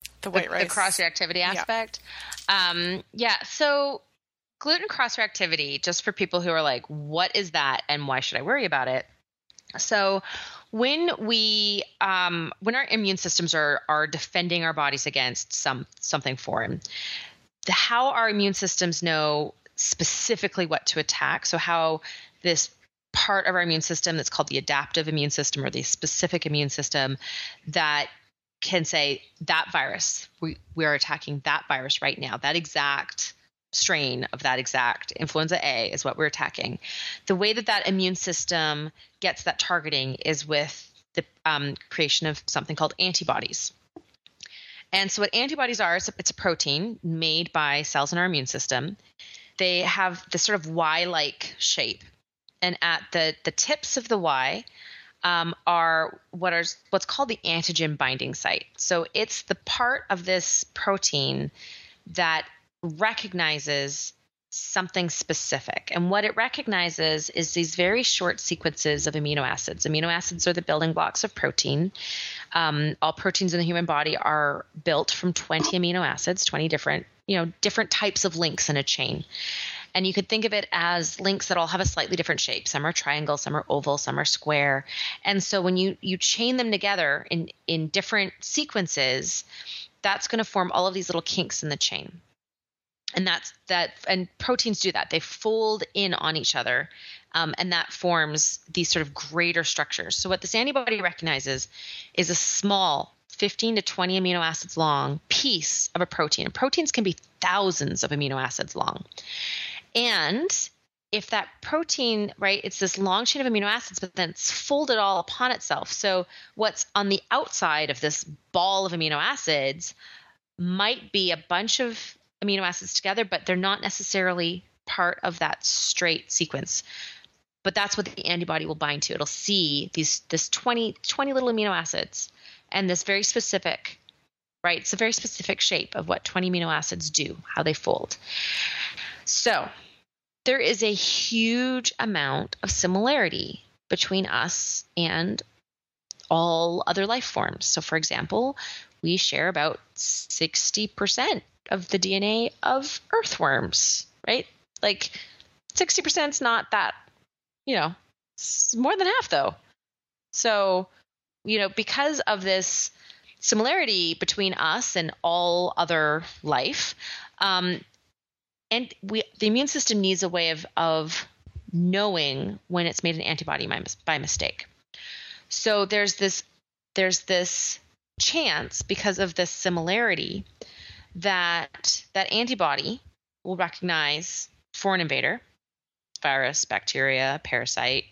Speaker 1: The white
Speaker 2: the,
Speaker 1: rice.
Speaker 2: The cross-reactivity aspect. Yeah. Um, yeah. So gluten cross-reactivity, just for people who are like, what is that and why should I worry about it? So when we, um, when our immune systems are, are defending our bodies against some, something foreign, the, how our immune systems know specifically what to attack. So how this part of our immune system that's called the adaptive immune system or the specific immune system that can say that virus, we, we are attacking that virus right now, that exact strain of that exact influenza A is what we're attacking. The way that that immune system gets that targeting is with the um, creation of something called antibodies. And so what antibodies are, it's a, it's a protein made by cells in our immune system. They have this sort of Y-like shape. And at the, the tips of the Y um, are what are what's called the antigen binding site. So it's the part of this protein that recognizes something specific. And what it recognizes is these very short sequences of amino acids. Amino acids are the building blocks of protein. Um, all proteins in the human body are built from twenty amino acids, twenty different, you know, different types of links in a chain. And you could think of it as links that all have a slightly different shape. Some are triangle, some are oval, some are square. And so when you, you chain them together in, in different sequences, that's going to form all of these little kinks in the chain. And that's that, and proteins do that. They fold in on each other, um, and that forms these sort of greater structures. So what this antibody recognizes is a small fifteen to twenty amino acids long piece of a protein. And proteins can be thousands of amino acids long. And if that protein, right, it's this long chain of amino acids, but then it's folded all upon itself. So what's on the outside of this ball of amino acids might be a bunch of amino acids together, but they're not necessarily part of that straight sequence. But that's what the antibody will bind to. It'll see these this twenty, twenty little amino acids and this very specific, right? It's a very specific shape of what twenty amino acids do, how they fold. So there is a huge amount of similarity between us and all other life forms. So for example, we share about sixty percent of the D N A of earthworms, right? Like sixty percent is not that, you know, it's more than half though. So, you know, because of this similarity between us and all other life, um, and we, the immune system needs a way of, of knowing when it's made an antibody by, by mistake. So there's this, there's this chance because of this similarity that that antibody will recognize foreign invader, virus, bacteria, parasite,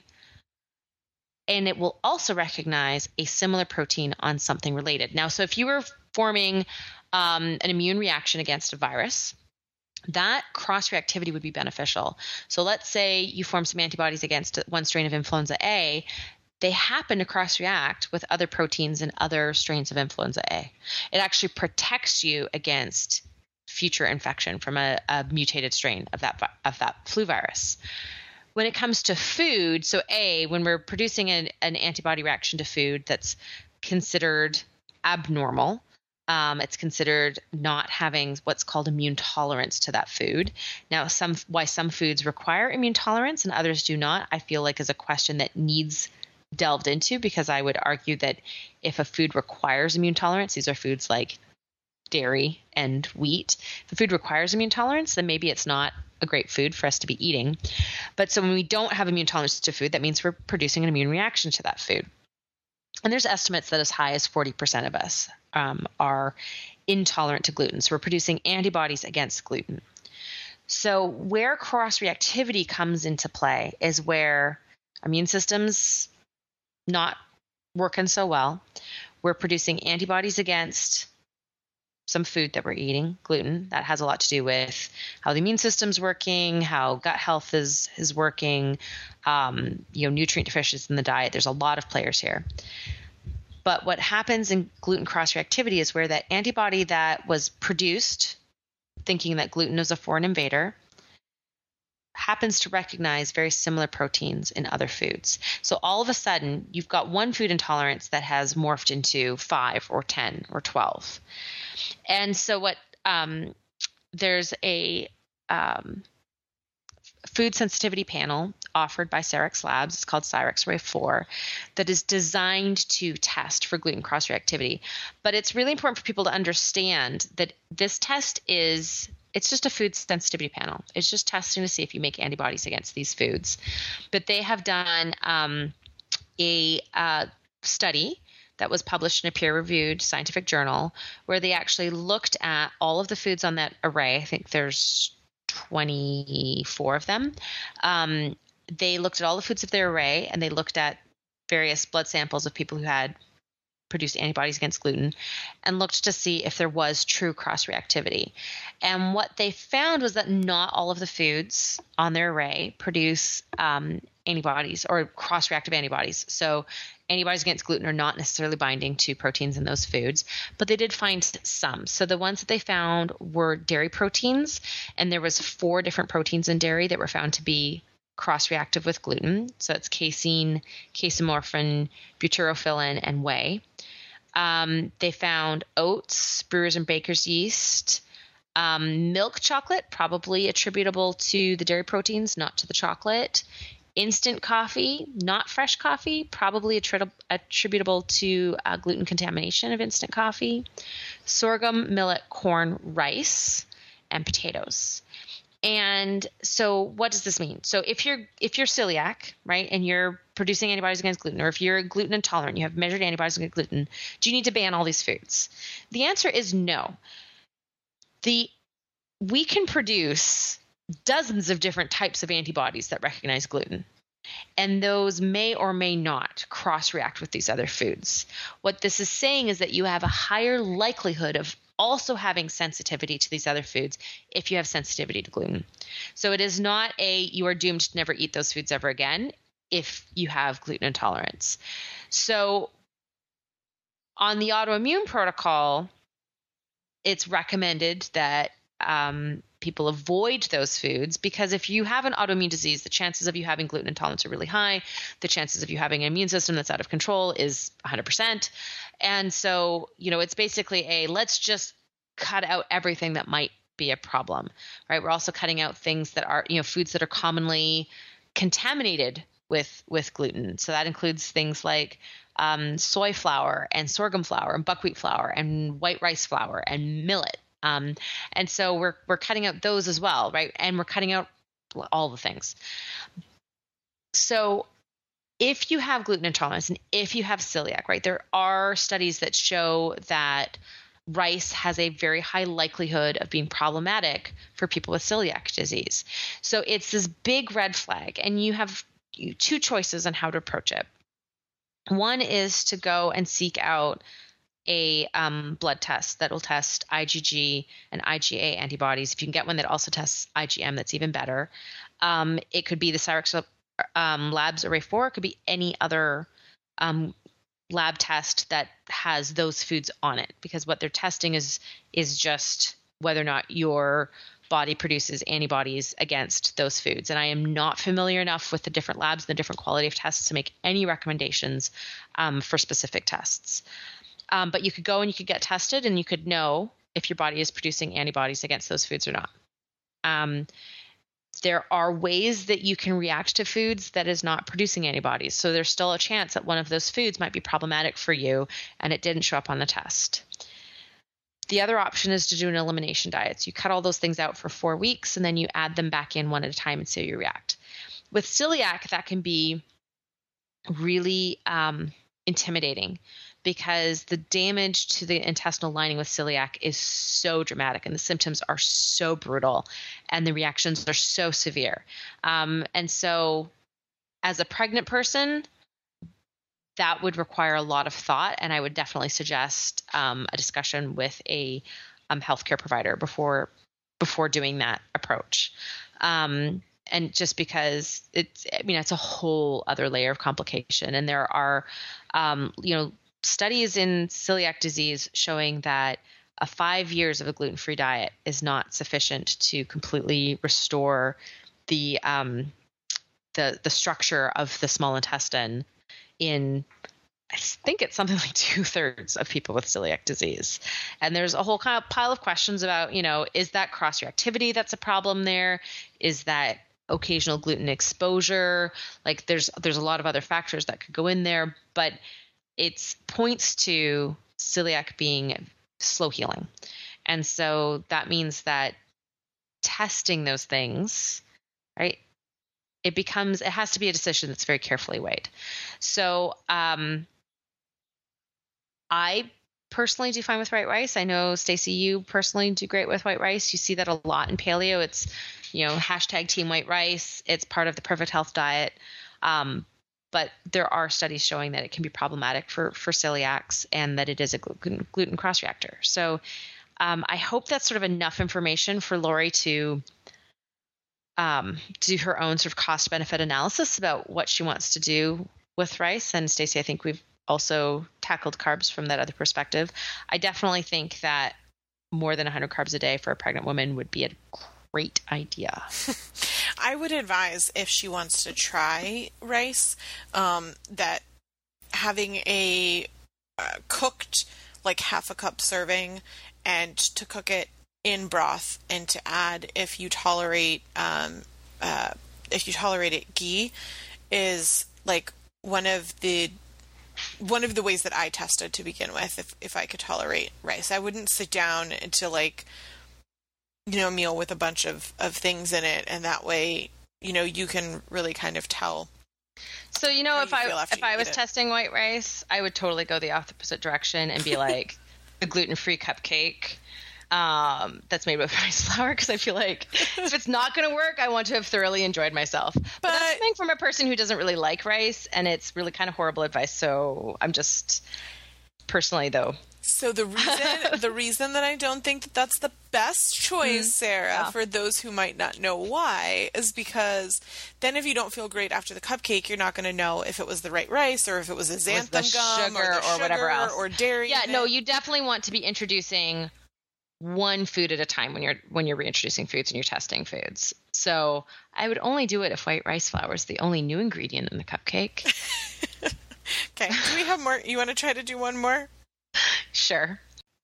Speaker 2: and it will also recognize a similar protein on something related. Now, so if you were forming um, an immune reaction against a virus, that cross-reactivity would be beneficial. So let's say you form some antibodies against one strain of influenza A. They happen to cross-react with other proteins in other strains of influenza A. It actually protects you against future infection from a, a mutated strain of that of that flu virus. When it comes to food, so A, when we're producing an, an antibody reaction to food that's considered abnormal, um, it's considered not having what's called immune tolerance to that food. Now, some why some foods require immune tolerance and others do not, I feel like is a question that needs delved into, because I would argue that if a food requires immune tolerance, these are foods like dairy and wheat. If a food requires immune tolerance, then maybe it's not a great food for us to be eating. But so when we don't have immune tolerance to food, that means we're producing an immune reaction to that food. And there's estimates that as high as forty percent of us um, are intolerant to gluten. So we're producing antibodies against gluten. So where cross-reactivity comes into play is where immune systems not working so well. We're producing antibodies against some food that we're eating, gluten. That has a lot to do with how the immune system's working, how gut health is is working, um, you know, nutrient deficiencies in the diet. There's a lot of players here. But what happens in gluten cross-reactivity is where that antibody that was produced thinking that gluten is a foreign invader happens to recognize very similar proteins in other foods. So all of a sudden, you've got one food intolerance that has morphed into five or ten or twelve. And so what um, there's a um, food sensitivity panel offered by Cyrex Labs. It's called Cyrex Array four, that is designed to test for gluten cross-reactivity. But it's really important for people to understand that this test is, it's just a food sensitivity panel. It's just testing to see if you make antibodies against these foods. But they have done um, a uh, study that was published in a peer-reviewed scientific journal where they actually looked at all of the foods on that array. I think there's twenty-four of them. Um, they looked at all the foods of their array, and they looked at various blood samples of people who had produced antibodies against gluten and looked to see if there was true cross-reactivity. And what they found was that not all of the foods on their array produce um, antibodies or cross-reactive antibodies. So antibodies against gluten are not necessarily binding to proteins in those foods, but they did find some. So the ones that they found were dairy proteins, and there was four different proteins in dairy that were found to be cross-reactive with gluten. So it's casein, casomorphin, butyrophilin, and whey. Um, they found oats, brewers and bakers yeast, um, milk chocolate, probably attributable to the dairy proteins, not to the chocolate. Instant coffee, not fresh coffee, probably attri- attributable to uh, gluten contamination of instant coffee. Sorghum, millet, corn, rice, and potatoes. And so what does this mean? So if you're if you're celiac, right, and you're producing antibodies against gluten, or if you're gluten intolerant, you have measured antibodies against gluten, do you need to ban all these foods? The answer is no. The we can produce dozens of different types of antibodies that recognize gluten, and those may or may not cross-react with these other foods. What this is saying is that you have a higher likelihood of also having sensitivity to these other foods if you have sensitivity to gluten. So it is not a you are doomed to never eat those foods ever again if you have gluten intolerance. So on the autoimmune protocol, it's recommended that um, people avoid those foods, because if you have an autoimmune disease, the chances of you having gluten intolerance are really high. The chances of you having an immune system that's out of control is one hundred percent. And so, you know, it's basically a let's just cut out everything that might be a problem, right? We're also cutting out things that are, you know, foods that are commonly contaminated with with gluten. So that includes things like um, soy flour and sorghum flour and buckwheat flour and white rice flour and millet. Um, and so we're we're cutting out those as well, right? And we're cutting out all the things. So if you have gluten intolerance and if you have celiac, right, there are studies that show that rice has a very high likelihood of being problematic for people with celiac disease. So it's this big red flag, and you have two choices on how to approach it. One is to go and seek out a um, blood test that will test IgG and IgA antibodies. If you can get one that also tests IgM, that's even better. Um, it could be the Cyrex um, Labs Array four. It could be any other um, lab test that has those foods on it, because what they're testing is is just whether or not your body produces antibodies against those foods. And I am not familiar enough with the different labs and the different quality of tests to make any recommendations um, for specific tests. Um, but you could go and you could get tested, and you could know if your body is producing antibodies against those foods or not. Um, there are ways that you can react to foods that is not producing antibodies. So there's still a chance that one of those foods might be problematic for you and it didn't show up on the test. The other option is to do an elimination diet. So you cut all those things out for four weeks and then you add them back in one at a time and see how you react. With celiac, that can be really um, intimidating, because the damage to the intestinal lining with celiac is so dramatic and the symptoms are so brutal and the reactions are so severe. Um, and so as a pregnant person, that would require a lot of thought, and I would definitely suggest um, a discussion with a um, healthcare provider before before doing that approach. Um, and just because it's, I mean, it's a whole other layer of complication, and there are, um, you know, studies in celiac disease showing that a five years of a gluten-free diet is not sufficient to completely restore the um, the the structure of the small intestine in, I think it's something like two thirds of people with celiac disease. And there's a whole kind of pile of questions about, you know, is that cross-reactivity that's a problem there? Is that occasional gluten exposure? Like there's there's a lot of other factors that could go in there, but it points to celiac being slow healing. And so that means that testing those things, right, it becomes, it has to be a decision that's very carefully weighed. So um, I personally do fine with white rice. I know, Stacey, you personally do great with white rice. You see that a lot in paleo. It's, you know, hashtag team white rice. It's part of the perfect health diet. Um, but there are studies showing that it can be problematic for, for celiacs and that it is a gluten, gluten cross-reactor. So um, I hope that's sort of enough information for Lori to um, do her own sort of cost-benefit analysis about what she wants to do with rice. And Stacey, I think we've also tackled carbs from that other perspective. I definitely think that more than one hundred carbs a day for a pregnant woman would be a great idea.
Speaker 1: I would advise, if she wants to try rice, um, that having a uh, cooked, like half a cup serving, and to cook it in broth, and to add, if you tolerate, um, uh, if you tolerate it, ghee, is like one of the one of the ways that I tested to begin with. If if I could tolerate rice, I wouldn't sit down to like, you know, a meal with a bunch of, of things in it. And that way, you know, you can really kind of tell.
Speaker 2: So, you know, if I, if I was testing white rice, I would totally go the opposite direction and be like a gluten-free cupcake um, that's made with rice flour. Cause I feel like if it's not going to work, I want to have thoroughly enjoyed myself. But, but that's coming from a person who doesn't really like rice, and it's really kind of horrible advice. So I'm just personally though,
Speaker 1: So the reason the reason that I don't think that that's the best choice, mm, Sarah, yeah. for those who might not know why, is because then if you don't feel great after the cupcake, you're not going to know if it was the right rice or if it was a xanthan
Speaker 2: was the
Speaker 1: gum
Speaker 2: sugar
Speaker 1: or, the
Speaker 2: or
Speaker 1: sugar
Speaker 2: whatever else
Speaker 1: or dairy.
Speaker 2: Yeah, no, you definitely want to be introducing one food at a time when you're when you're reintroducing foods and you're testing foods. So I would only do it if white rice flour is the only new ingredient in the cupcake.
Speaker 1: Okay. Do we have more? You want to try to do one more?
Speaker 2: Sure.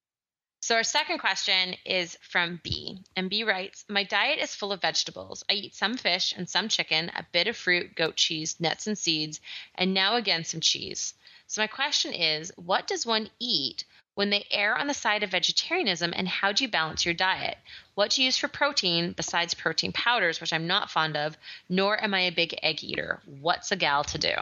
Speaker 2: So our second question is from B. And B writes, my diet is full of vegetables. I eat some fish and some chicken, a bit of fruit, goat cheese, nuts and seeds, and now again some cheese. So my question is, what does one eat when they err on the side of vegetarianism, and how do you balance your diet? What do you use for protein besides protein powders, which I'm not fond of, nor am I a big egg eater? What's a gal to do?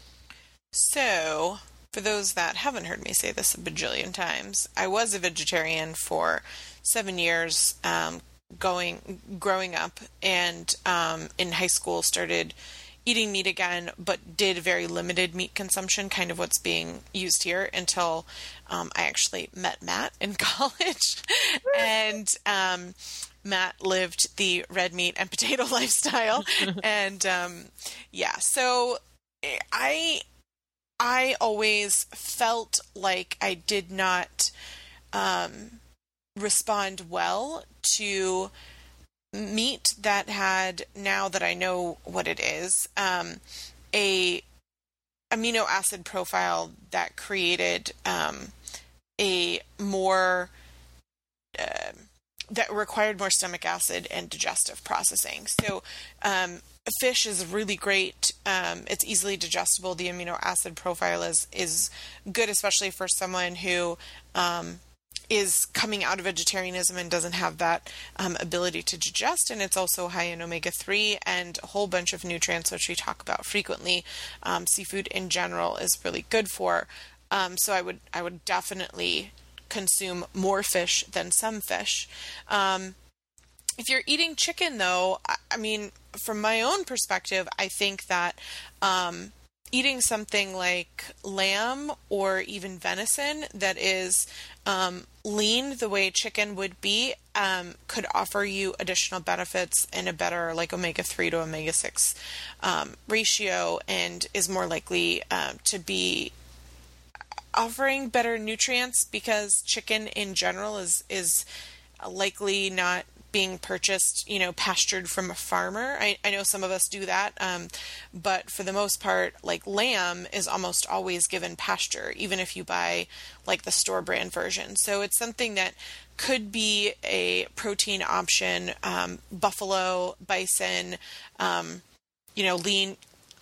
Speaker 1: So, for those that haven't heard me say this a bajillion times, I was a vegetarian for seven years, um, going, growing up, and um, in high school started eating meat again, but did very limited meat consumption, kind of what's being used here, until um, I actually met Matt in college. and um, Matt lived the red meat and potato lifestyle. and um, yeah, so I... I always felt like I did not um, respond well to meat that had, now that I know what it is, um, a amino acid profile that created um, a more uh, that required more stomach acid and digestive processing. So um, fish is really great. Um, it's easily digestible. The amino acid profile is, is good, especially for someone who um, is coming out of vegetarianism and doesn't have that um, ability to digest. And it's also high in omega three and a whole bunch of nutrients, which we talk about frequently. Um, seafood in general is really good for. Um, so I would I would definitely consume more fish than some fish. Um, if you're eating chicken, though, I, I mean, from my own perspective, I think that um, eating something like lamb or even venison that is um, lean the way chicken would be um, could offer you additional benefits and a better like omega three to omega six um, ratio, and is more likely um, to be offering better nutrients, because chicken in general is is likely not being purchased, you know, pastured from a farmer. I, I know some of us do that, um, but for the most part, like lamb is almost always given pasture, even if you buy like the store brand version. So it's something that could be a protein option. Um, buffalo, bison, um, you know, lean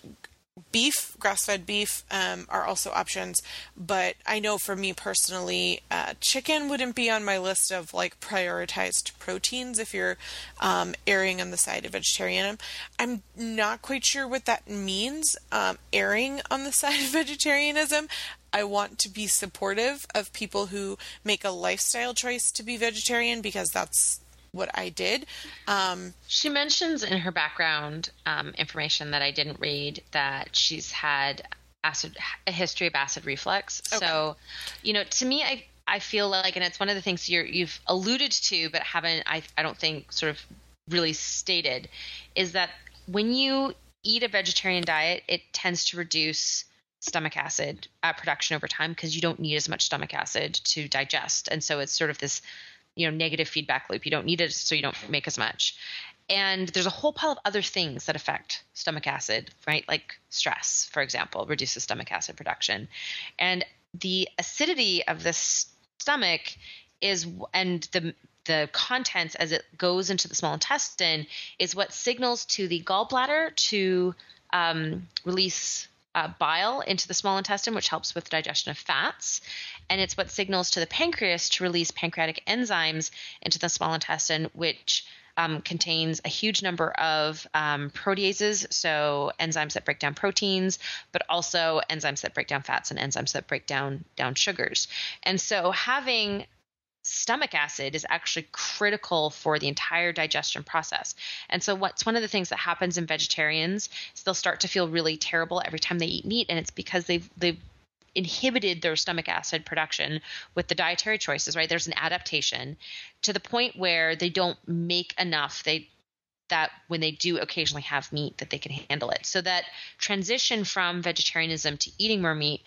Speaker 1: beef, grass-fed beef um, are also options. But I know for me personally, uh, chicken wouldn't be on my list of like prioritized proteins if you're um, erring on the side of vegetarianism. I'm not quite sure what that means, um, erring on the side of vegetarianism. I want to be supportive of people who make a lifestyle choice to be vegetarian because that's what I did. Um,
Speaker 2: she mentions in her background um, information that I didn't read that she's had acid, a history of acid reflux. Okay. So, you know, to me, I I feel like, and it's one of the things you're, you've alluded to, but haven't, I, I don't think sort of really stated, is that when you eat a vegetarian diet, it tends to reduce stomach acid uh, production over time because you don't need as much stomach acid to digest. And so it's sort of this, you know, negative feedback loop. You don't need it, so you don't make as much. And there's a whole pile of other things that affect stomach acid, right? Like stress, for example, reduces stomach acid production. And the acidity of the stomach is, and the the contents as it goes into the small intestine is what signals to the gallbladder to um, release Uh, bile into the small intestine, which helps with digestion of fats. And it's what signals to the pancreas to release pancreatic enzymes into the small intestine, which um, contains a huge number of um, proteases, so enzymes that break down proteins, but also enzymes that break down fats and enzymes that break down, down sugars. And so having stomach acid is actually critical for the entire digestion process. And so what's one of the things that happens in vegetarians is they'll start to feel really terrible every time they eat meat. And it's because they've, they've inhibited their stomach acid production with the dietary choices, right? There's an adaptation to the point where they don't make enough. They, that when they do occasionally have meat that they can handle it. So that transition from vegetarianism to eating more meat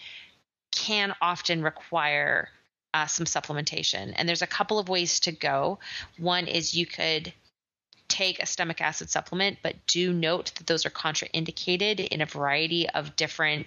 Speaker 2: can often require Uh, some supplementation. And there's a couple of ways to go. One is you could take a stomach acid supplement, but do note that those are contraindicated in a variety of different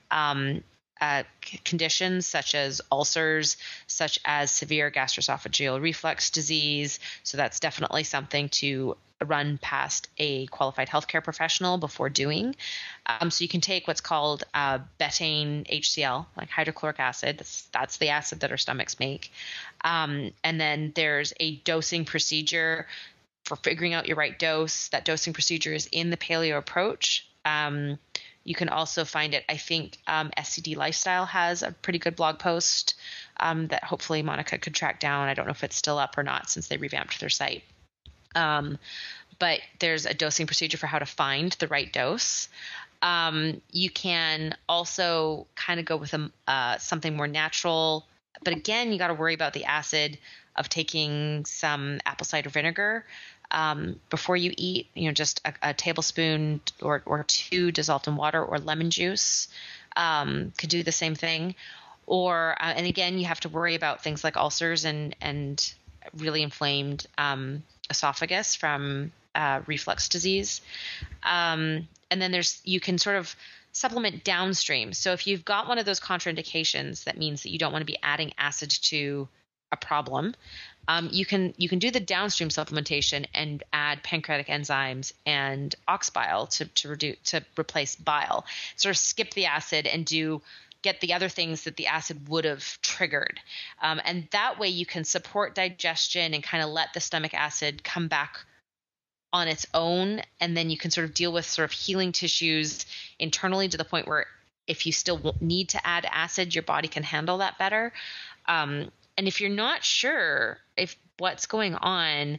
Speaker 2: um, uh, c- conditions, such as ulcers, such as severe gastroesophageal reflux disease. So that's definitely something to run past a qualified healthcare professional before doing. Um, so you can take what's called uh, betaine H C l, like hydrochloric acid. That's, that's the acid that our stomachs make. Um, and then there's a dosing procedure for figuring out your right dose. That dosing procedure is in the paleo approach. Um, you can also find it, I think um, S C D Lifestyle has a pretty good blog post um, that hopefully Monica could track down. I don't know if it's still up or not since they revamped their site. Um, but there's a dosing procedure for how to find the right dose. Um, you can also kind of go with a, uh, something more natural, but again, you got to worry about the acid of taking some apple cider vinegar um, before you eat. You know, just a, a tablespoon or, or two dissolved in water, or lemon juice um, could do the same thing. Or uh, and again, you have to worry about things like ulcers and and really inflamed um, esophagus from uh, reflux disease. Um, and then there's, you can sort of supplement downstream. So if you've got one of those contraindications, that means that you don't want to be adding acid to a problem. Um, you can, you can do the downstream supplementation and add pancreatic enzymes and ox bile to, to reduce, to replace bile, sort of skip the acid and do get the other things that the acid would have triggered. Um, and that way you can support digestion and kind of let the stomach acid come back on its own. And then you can sort of deal with sort of healing tissues internally to the point where if you still need to add acid, your body can handle that better. Um, and if you're not sure if what's going on,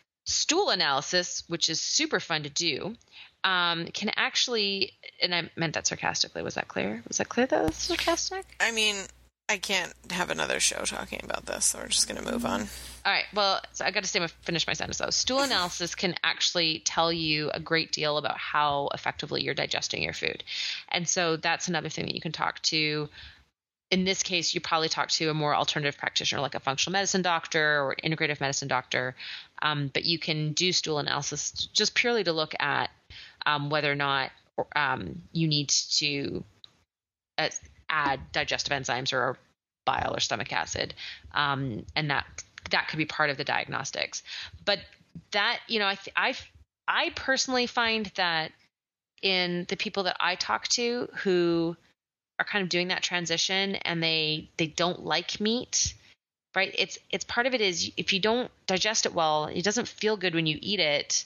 Speaker 2: stool analysis, which is super fun to do, um, can actually, and I meant that sarcastically. Was that clear? Was that clear that was sarcastic?
Speaker 1: I mean, I can't have another show talking about this, so we're just going to move on.
Speaker 2: All right. Well, so I got to stay finish my sentence though. Stool analysis can actually tell you a great deal about how effectively you're digesting your food, and so that's another thing that you can talk to in this case, you probably talk to a more alternative practitioner, like a functional medicine doctor or an integrative medicine doctor. Um, but you can do stool analysis just purely to look at um, whether or not um, you need to uh, add digestive enzymes or bile or stomach acid, um, and that that could be part of the diagnostics. But that, you know, I th- I I personally find that in the people that I talk to who are kind of doing that transition and they they don't like meat, right? It's it's part of it is if you don't digest it well, it doesn't feel good when you eat it.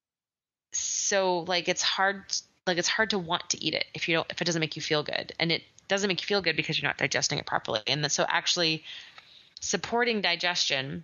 Speaker 2: So like it's hard like it's hard to want to eat it if you don't if it doesn't make you feel good, and it doesn't make you feel good because you're not digesting it properly. And so actually supporting digestion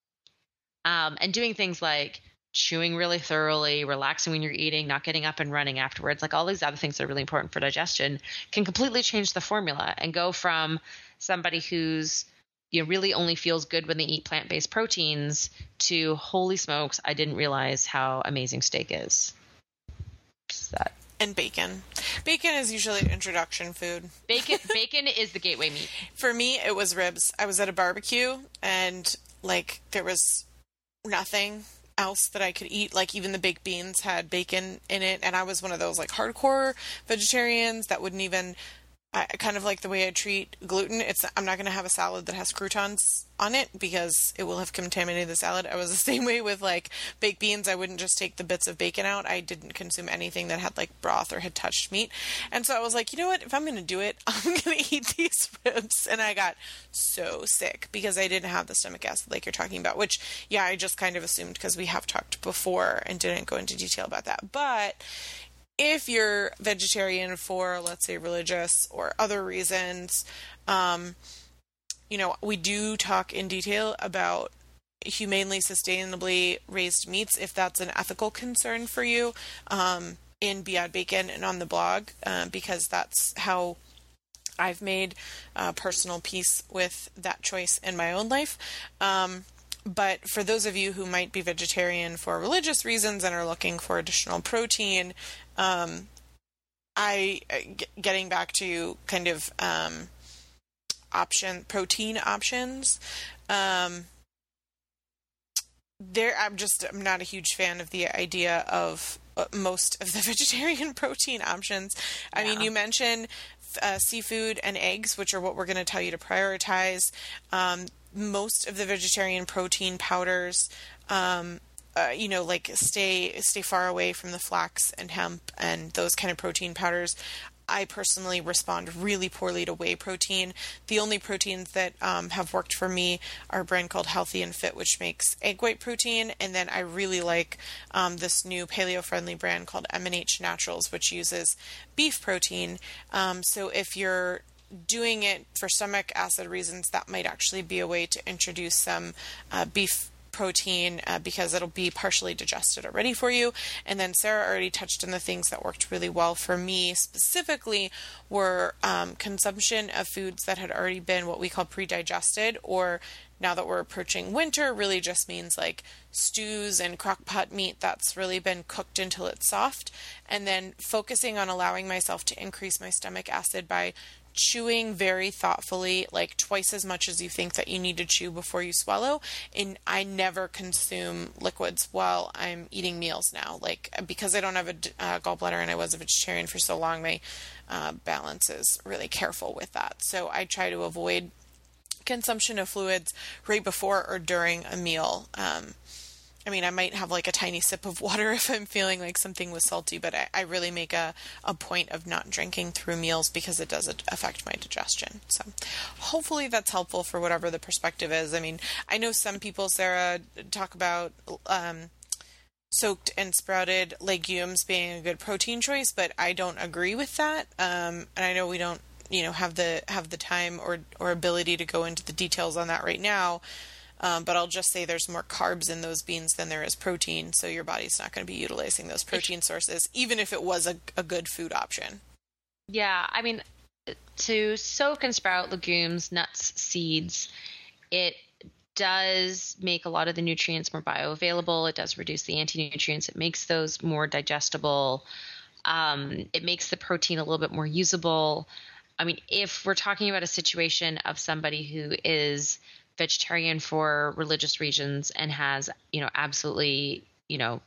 Speaker 2: um, and doing things like chewing really thoroughly, relaxing when you're eating, not getting up and running afterwards, like all these other things that are really important for digestion, can completely change the formula and go from somebody who's, you know, really only feels good when they eat plant-based proteins to, holy smokes, I didn't realize how amazing steak is. Just that.
Speaker 1: And bacon. Bacon is usually an introduction food.
Speaker 2: Bacon bacon is the gateway meat.
Speaker 1: For me, it was ribs. I was at a barbecue and like there was nothing else that I could eat. Like even the baked beans had bacon in it, and I was one of those like hardcore vegetarians that wouldn't even I kind of like the way I treat gluten. It's I'm not going to have a salad that has croutons on it because it will have contaminated the salad. I was the same way with like baked beans. I wouldn't just take the bits of bacon out. I didn't consume anything that had like broth or had touched meat. And so I was like, you know what? If I'm going to do it, I'm going to eat these ribs. And I got so sick because I didn't have the stomach acid like you're talking about, which, yeah, I just kind of assumed because we have talked before and didn't go into detail about that. But if you're vegetarian for, let's say, religious or other reasons, um, you know, we do talk in detail about humanely, sustainably raised meats, if that's an ethical concern for you, um, in Beyond Bacon and on the blog, uh, because that's how I've made uh, personal peace with that choice in my own life. Um, But for those of you who might be vegetarian for religious reasons and are looking for additional protein, um, I getting back to kind of um, option protein options. Um, there, I'm just I'm not a huge fan of the idea of most of the vegetarian protein options. I yeah. mean, you mentioned uh, seafood and eggs, which are what we're going to tell you to prioritize. Um, most of the vegetarian protein powders, um, uh, you know, like stay stay far away from the flax and hemp and those kind of protein powders. I personally respond really poorly to whey protein. The only proteins that um, have worked for me are a brand called Healthy and Fit, which makes egg white protein. And then I really like um, this new paleo-friendly brand called M and H Naturals, which uses beef protein. Um, so if you're doing it for stomach acid reasons, that might actually be a way to introduce some uh, beef protein uh, because it'll be partially digested already for you. And then Sarah already touched on the things that worked really well for me specifically were um, consumption of foods that had already been what we call pre-digested, or now that we're approaching winter, really just means like stews and crock pot meat that's really been cooked until it's soft. And then focusing on allowing myself to increase my stomach acid by chewing very thoughtfully, like twice as much as you think that you need to chew before you swallow. And I never consume liquids while I'm eating meals now. Like, because I don't have a uh, gallbladder and I was a vegetarian for so long, my uh, balance is really careful with that. So I try to avoid consumption of fluids right before or during a meal. Um, I mean, I might have like a tiny sip of water if I'm feeling like something was salty, but I, I really make a, a point of not drinking through meals because it does affect my digestion. So hopefully that's helpful for whatever the perspective is. I mean, I know some people, Sarah, talk about um, soaked and sprouted legumes being a good protein choice, but I don't agree with that. Um, and I know we don't, you know, have the have the time or, or ability to go into the details on that right now. Um, but I'll just say there's more carbs in those beans than there is protein, so your body's not going to be utilizing those protein sources, even if it was a, a good food option.
Speaker 2: Yeah, I mean, to soak and sprout legumes, nuts, seeds, it does make a lot of the nutrients more bioavailable. It does reduce the anti-nutrients. It makes those more digestible. Um, it makes the protein a little bit more usable. I mean, if we're talking about a situation of somebody who is vegetarian for religious reasons and has, you know, absolutely, you know,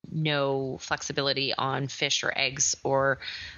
Speaker 2: no flexibility on fish or eggs or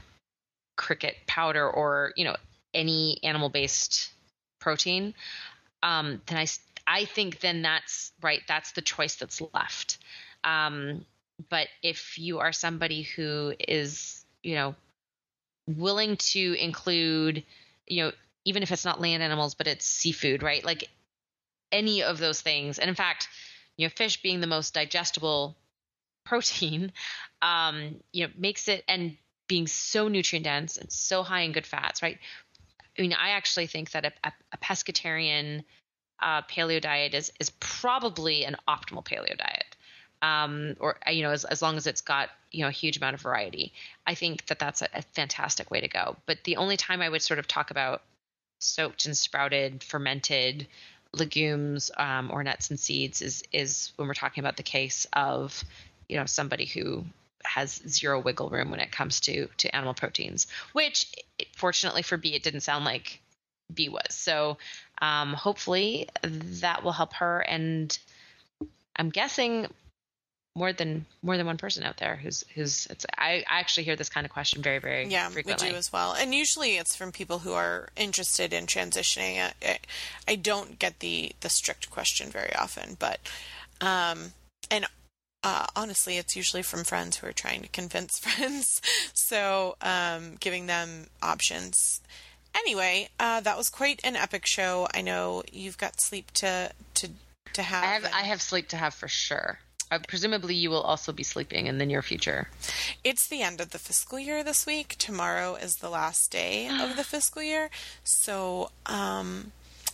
Speaker 2: cricket powder or, you know, any animal-based protein, um, then I, I think then that's right. That's the choice that's left. Um, but if you are somebody who is, you know, willing to include, you know, even if it's not land animals, but it's seafood, right? Like any of those things. And in fact, you know, fish being the most digestible protein, um, you know, makes it, and being so nutrient dense and so high in good fats, right? I mean, I actually think that a, a, a pescatarian uh, paleo diet is is probably an optimal paleo diet. Um, or, you know, as, as long as it's got, you know, a huge amount of variety. I think that that's a, a fantastic way to go. But the only time I would sort of talk about soaked and sprouted, fermented legumes um, or nuts and seeds is, is when we're talking about the case of, you know, somebody who has zero wiggle room when it comes to, to animal proteins, which fortunately for B, it didn't sound like B was. So um, hopefully that will help her. And I'm guessing more than more than one person out there who's who's it's I, I actually hear this kind of question very very
Speaker 1: yeah
Speaker 2: frequently.
Speaker 1: We do as well, and usually it's from people who are interested in transitioning. I, I don't get the the strict question very often, but um and uh honestly it's usually from friends who are trying to convince friends, so um giving them options. Anyway, uh that was quite an epic show. I know you've got sleep to to to have.
Speaker 2: I have
Speaker 1: and-
Speaker 2: I have sleep to have for sure. Uh, presumably you will also be sleeping in the near future.
Speaker 1: It's the end of the fiscal year this week. Tomorrow is the last day of the fiscal year. So um,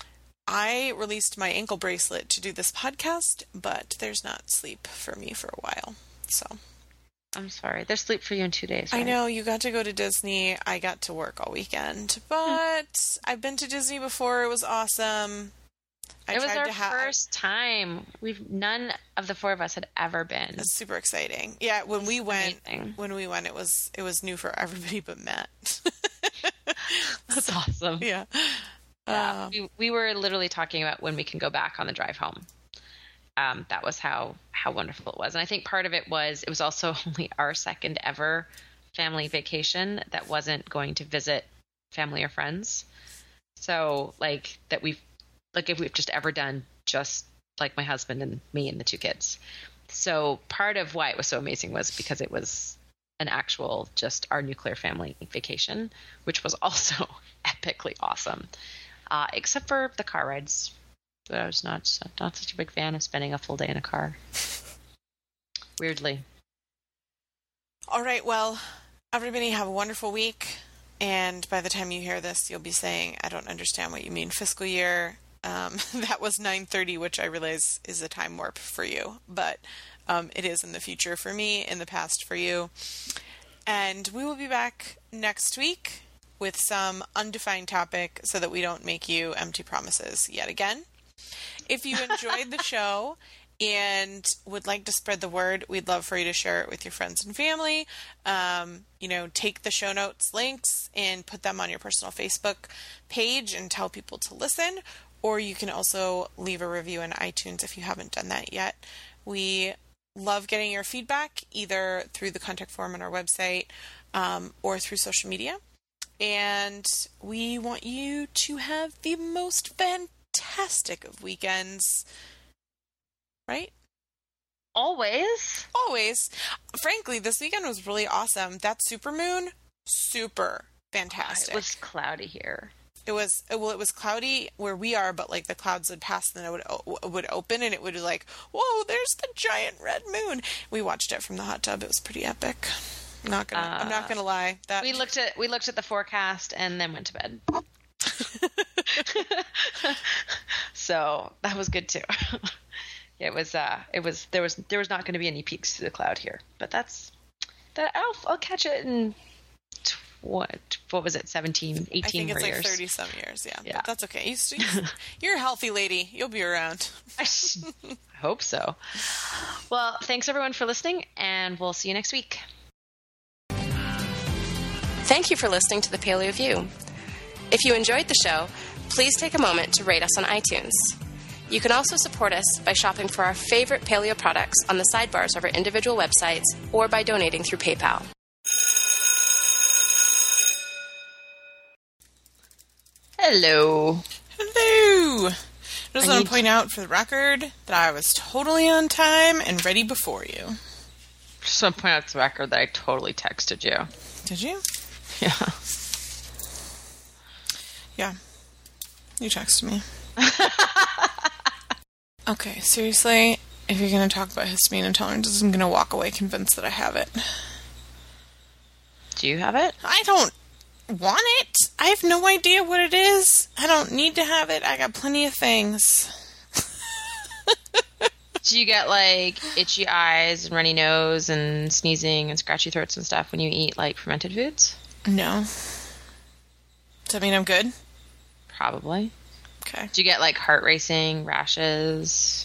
Speaker 1: I released my ankle bracelet to do this podcast, but there's not sleep for me for a while. So
Speaker 2: I'm sorry. There's sleep for you in two days, right?
Speaker 1: I know you got to go to Disney. I got to work all weekend, but I've been to Disney before. It was awesome. I
Speaker 2: it was our
Speaker 1: ha-
Speaker 2: first time. We've none of the four of us had ever been.
Speaker 1: It's super exciting. Yeah, when we went,
Speaker 2: amazing.
Speaker 1: when we went, it was it was new for everybody but Matt.
Speaker 2: That's awesome.
Speaker 1: Yeah,
Speaker 2: yeah.
Speaker 1: Uh,
Speaker 2: we we were literally talking about when we can go back on the drive home. Um, that was how how wonderful it was, and I think part of it was it was also only our second ever family vacation that wasn't going to visit family or friends. So like that we've. Like if we've just ever done just like my husband and me and the two kids. So part of why it was so amazing was because it was an actual just our nuclear family vacation, which was also epically awesome. Uh, except for the car rides. I was not not such a big fan of spending a full day in a car. Weirdly.
Speaker 1: All right, well, everybody have a wonderful week. And by the time you hear this, you'll be saying, I don't understand what you mean fiscal year. Um, that was nine thirty, which I realize is a time warp for you, but um, it is in the future for me, in the past for you. And we will be back next week with some undefined topic so that we don't make you empty promises yet again. If you enjoyed the show and would like to spread the word, we'd love for you to share it with your friends and family. Um, you know, take the show notes links and put them on your personal Facebook page and tell people to listen. Or you can also leave a review in iTunes if you haven't done that yet. We love getting your feedback either through the contact form on our website um, or through social media. And we want you to have the most fantastic of weekends. Right?
Speaker 2: Always.
Speaker 1: Always. Frankly, this weekend was really awesome. That supermoon, super fantastic.
Speaker 2: It was cloudy here.
Speaker 1: It was, well, it was cloudy where we are, but like the clouds would pass and then it would, would open and it would be like, whoa, there's the giant red moon. We watched it from the hot tub. It was pretty epic. I'm not gonna, uh, I'm not gonna lie. That
Speaker 2: we looked at, we looked at the forecast and then went to bed. So that was good too. It was, uh, it was, there was, there was not going to be any peaks through the cloud here, but that's that. I'll, I'll catch it in what, what was it? seventeen, eighteen
Speaker 1: I think it's
Speaker 2: years.
Speaker 1: like thirty some years. Yeah.
Speaker 2: Yeah.
Speaker 1: But that's okay. You, you, you're a healthy lady. You'll be around.
Speaker 2: I hope so. Well, thanks everyone for listening and we'll see you next week.
Speaker 3: Thank you for listening to the Paleo View. If you enjoyed the show, please take a moment to rate us on iTunes. You can also support us by shopping for our favorite paleo products on the sidebars of our individual websites or by donating through PayPal.
Speaker 2: Hello.
Speaker 1: Hello. I just
Speaker 2: I
Speaker 1: want
Speaker 2: need
Speaker 1: to point out for the record that I was totally on time and ready before you.
Speaker 2: Just want to point out to the record that I totally texted you.
Speaker 1: Did you?
Speaker 2: Yeah.
Speaker 1: Yeah. You texted me. Okay, seriously, if you're going to talk about histamine intolerance, I'm going to walk away convinced that I have it.
Speaker 2: Do you have it?
Speaker 1: I don't want it. I have no idea what it is. I don't need to have it. I got plenty of things.
Speaker 2: Do you get, like, itchy eyes and runny nose and sneezing and scratchy throats and stuff when you eat, like, fermented foods?
Speaker 1: No. Does that mean I'm good?
Speaker 2: Probably.
Speaker 1: Okay.
Speaker 2: Do you get, like, heart racing, rashes?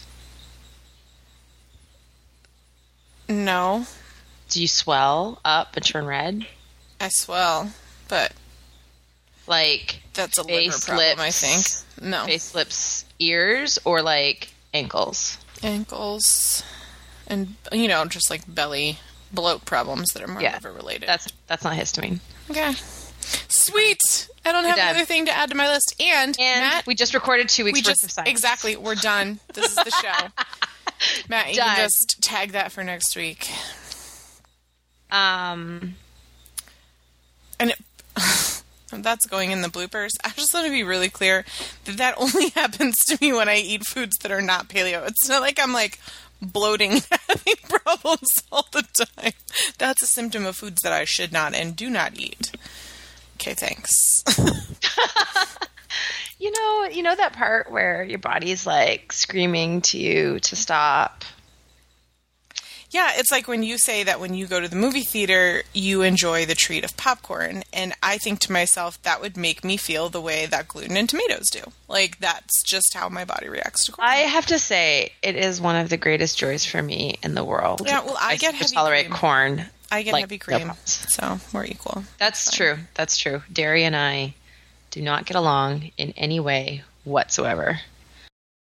Speaker 1: No.
Speaker 2: Do you swell up and turn red?
Speaker 1: I swell, but
Speaker 2: Like,
Speaker 1: that's a liver
Speaker 2: face,
Speaker 1: problem, I
Speaker 2: lips,
Speaker 1: think. No.
Speaker 2: Face, lips, ears, or, like, ankles?
Speaker 1: Ankles. And, you know, just like belly bloat problems that are more
Speaker 2: Yeah,
Speaker 1: liver related.
Speaker 2: That's that's not histamine.
Speaker 1: Okay. Sweet. I don't
Speaker 2: We're
Speaker 1: have
Speaker 2: done.
Speaker 1: another thing to add to my list. And,
Speaker 2: And
Speaker 1: Matt,
Speaker 2: we just recorded two weeks
Speaker 1: we
Speaker 2: worth
Speaker 1: just
Speaker 2: of science.
Speaker 1: exactly we're done. This is the show. Matt, you
Speaker 2: Done.
Speaker 1: can just tag that for next week.
Speaker 2: Um,
Speaker 1: And it, that's going in the bloopers. I just want to be really clear that that only happens to me when I eat foods that are not paleo. It's not like I'm like bloating and having problems all the time. That's a symptom of foods that I should not and do not eat. Okay, thanks.
Speaker 2: you know, you know that part where your body's like screaming to you to stop.
Speaker 1: Yeah, it's like when you say that when you go to the movie theater, you enjoy the treat of popcorn. And I think to myself, that would make me feel the way that gluten and tomatoes do. Like, that's just how my body reacts to corn.
Speaker 2: I have to say, it is one of the greatest joys for me in the world.
Speaker 1: Yeah, well, I get heavy
Speaker 2: tolerate
Speaker 1: cream.
Speaker 2: corn.
Speaker 1: I get
Speaker 2: like,
Speaker 1: heavy
Speaker 2: no
Speaker 1: cream,
Speaker 2: problems.
Speaker 1: so we're equal.
Speaker 2: That's true. That's true. Dairy and I do not get along in any way whatsoever.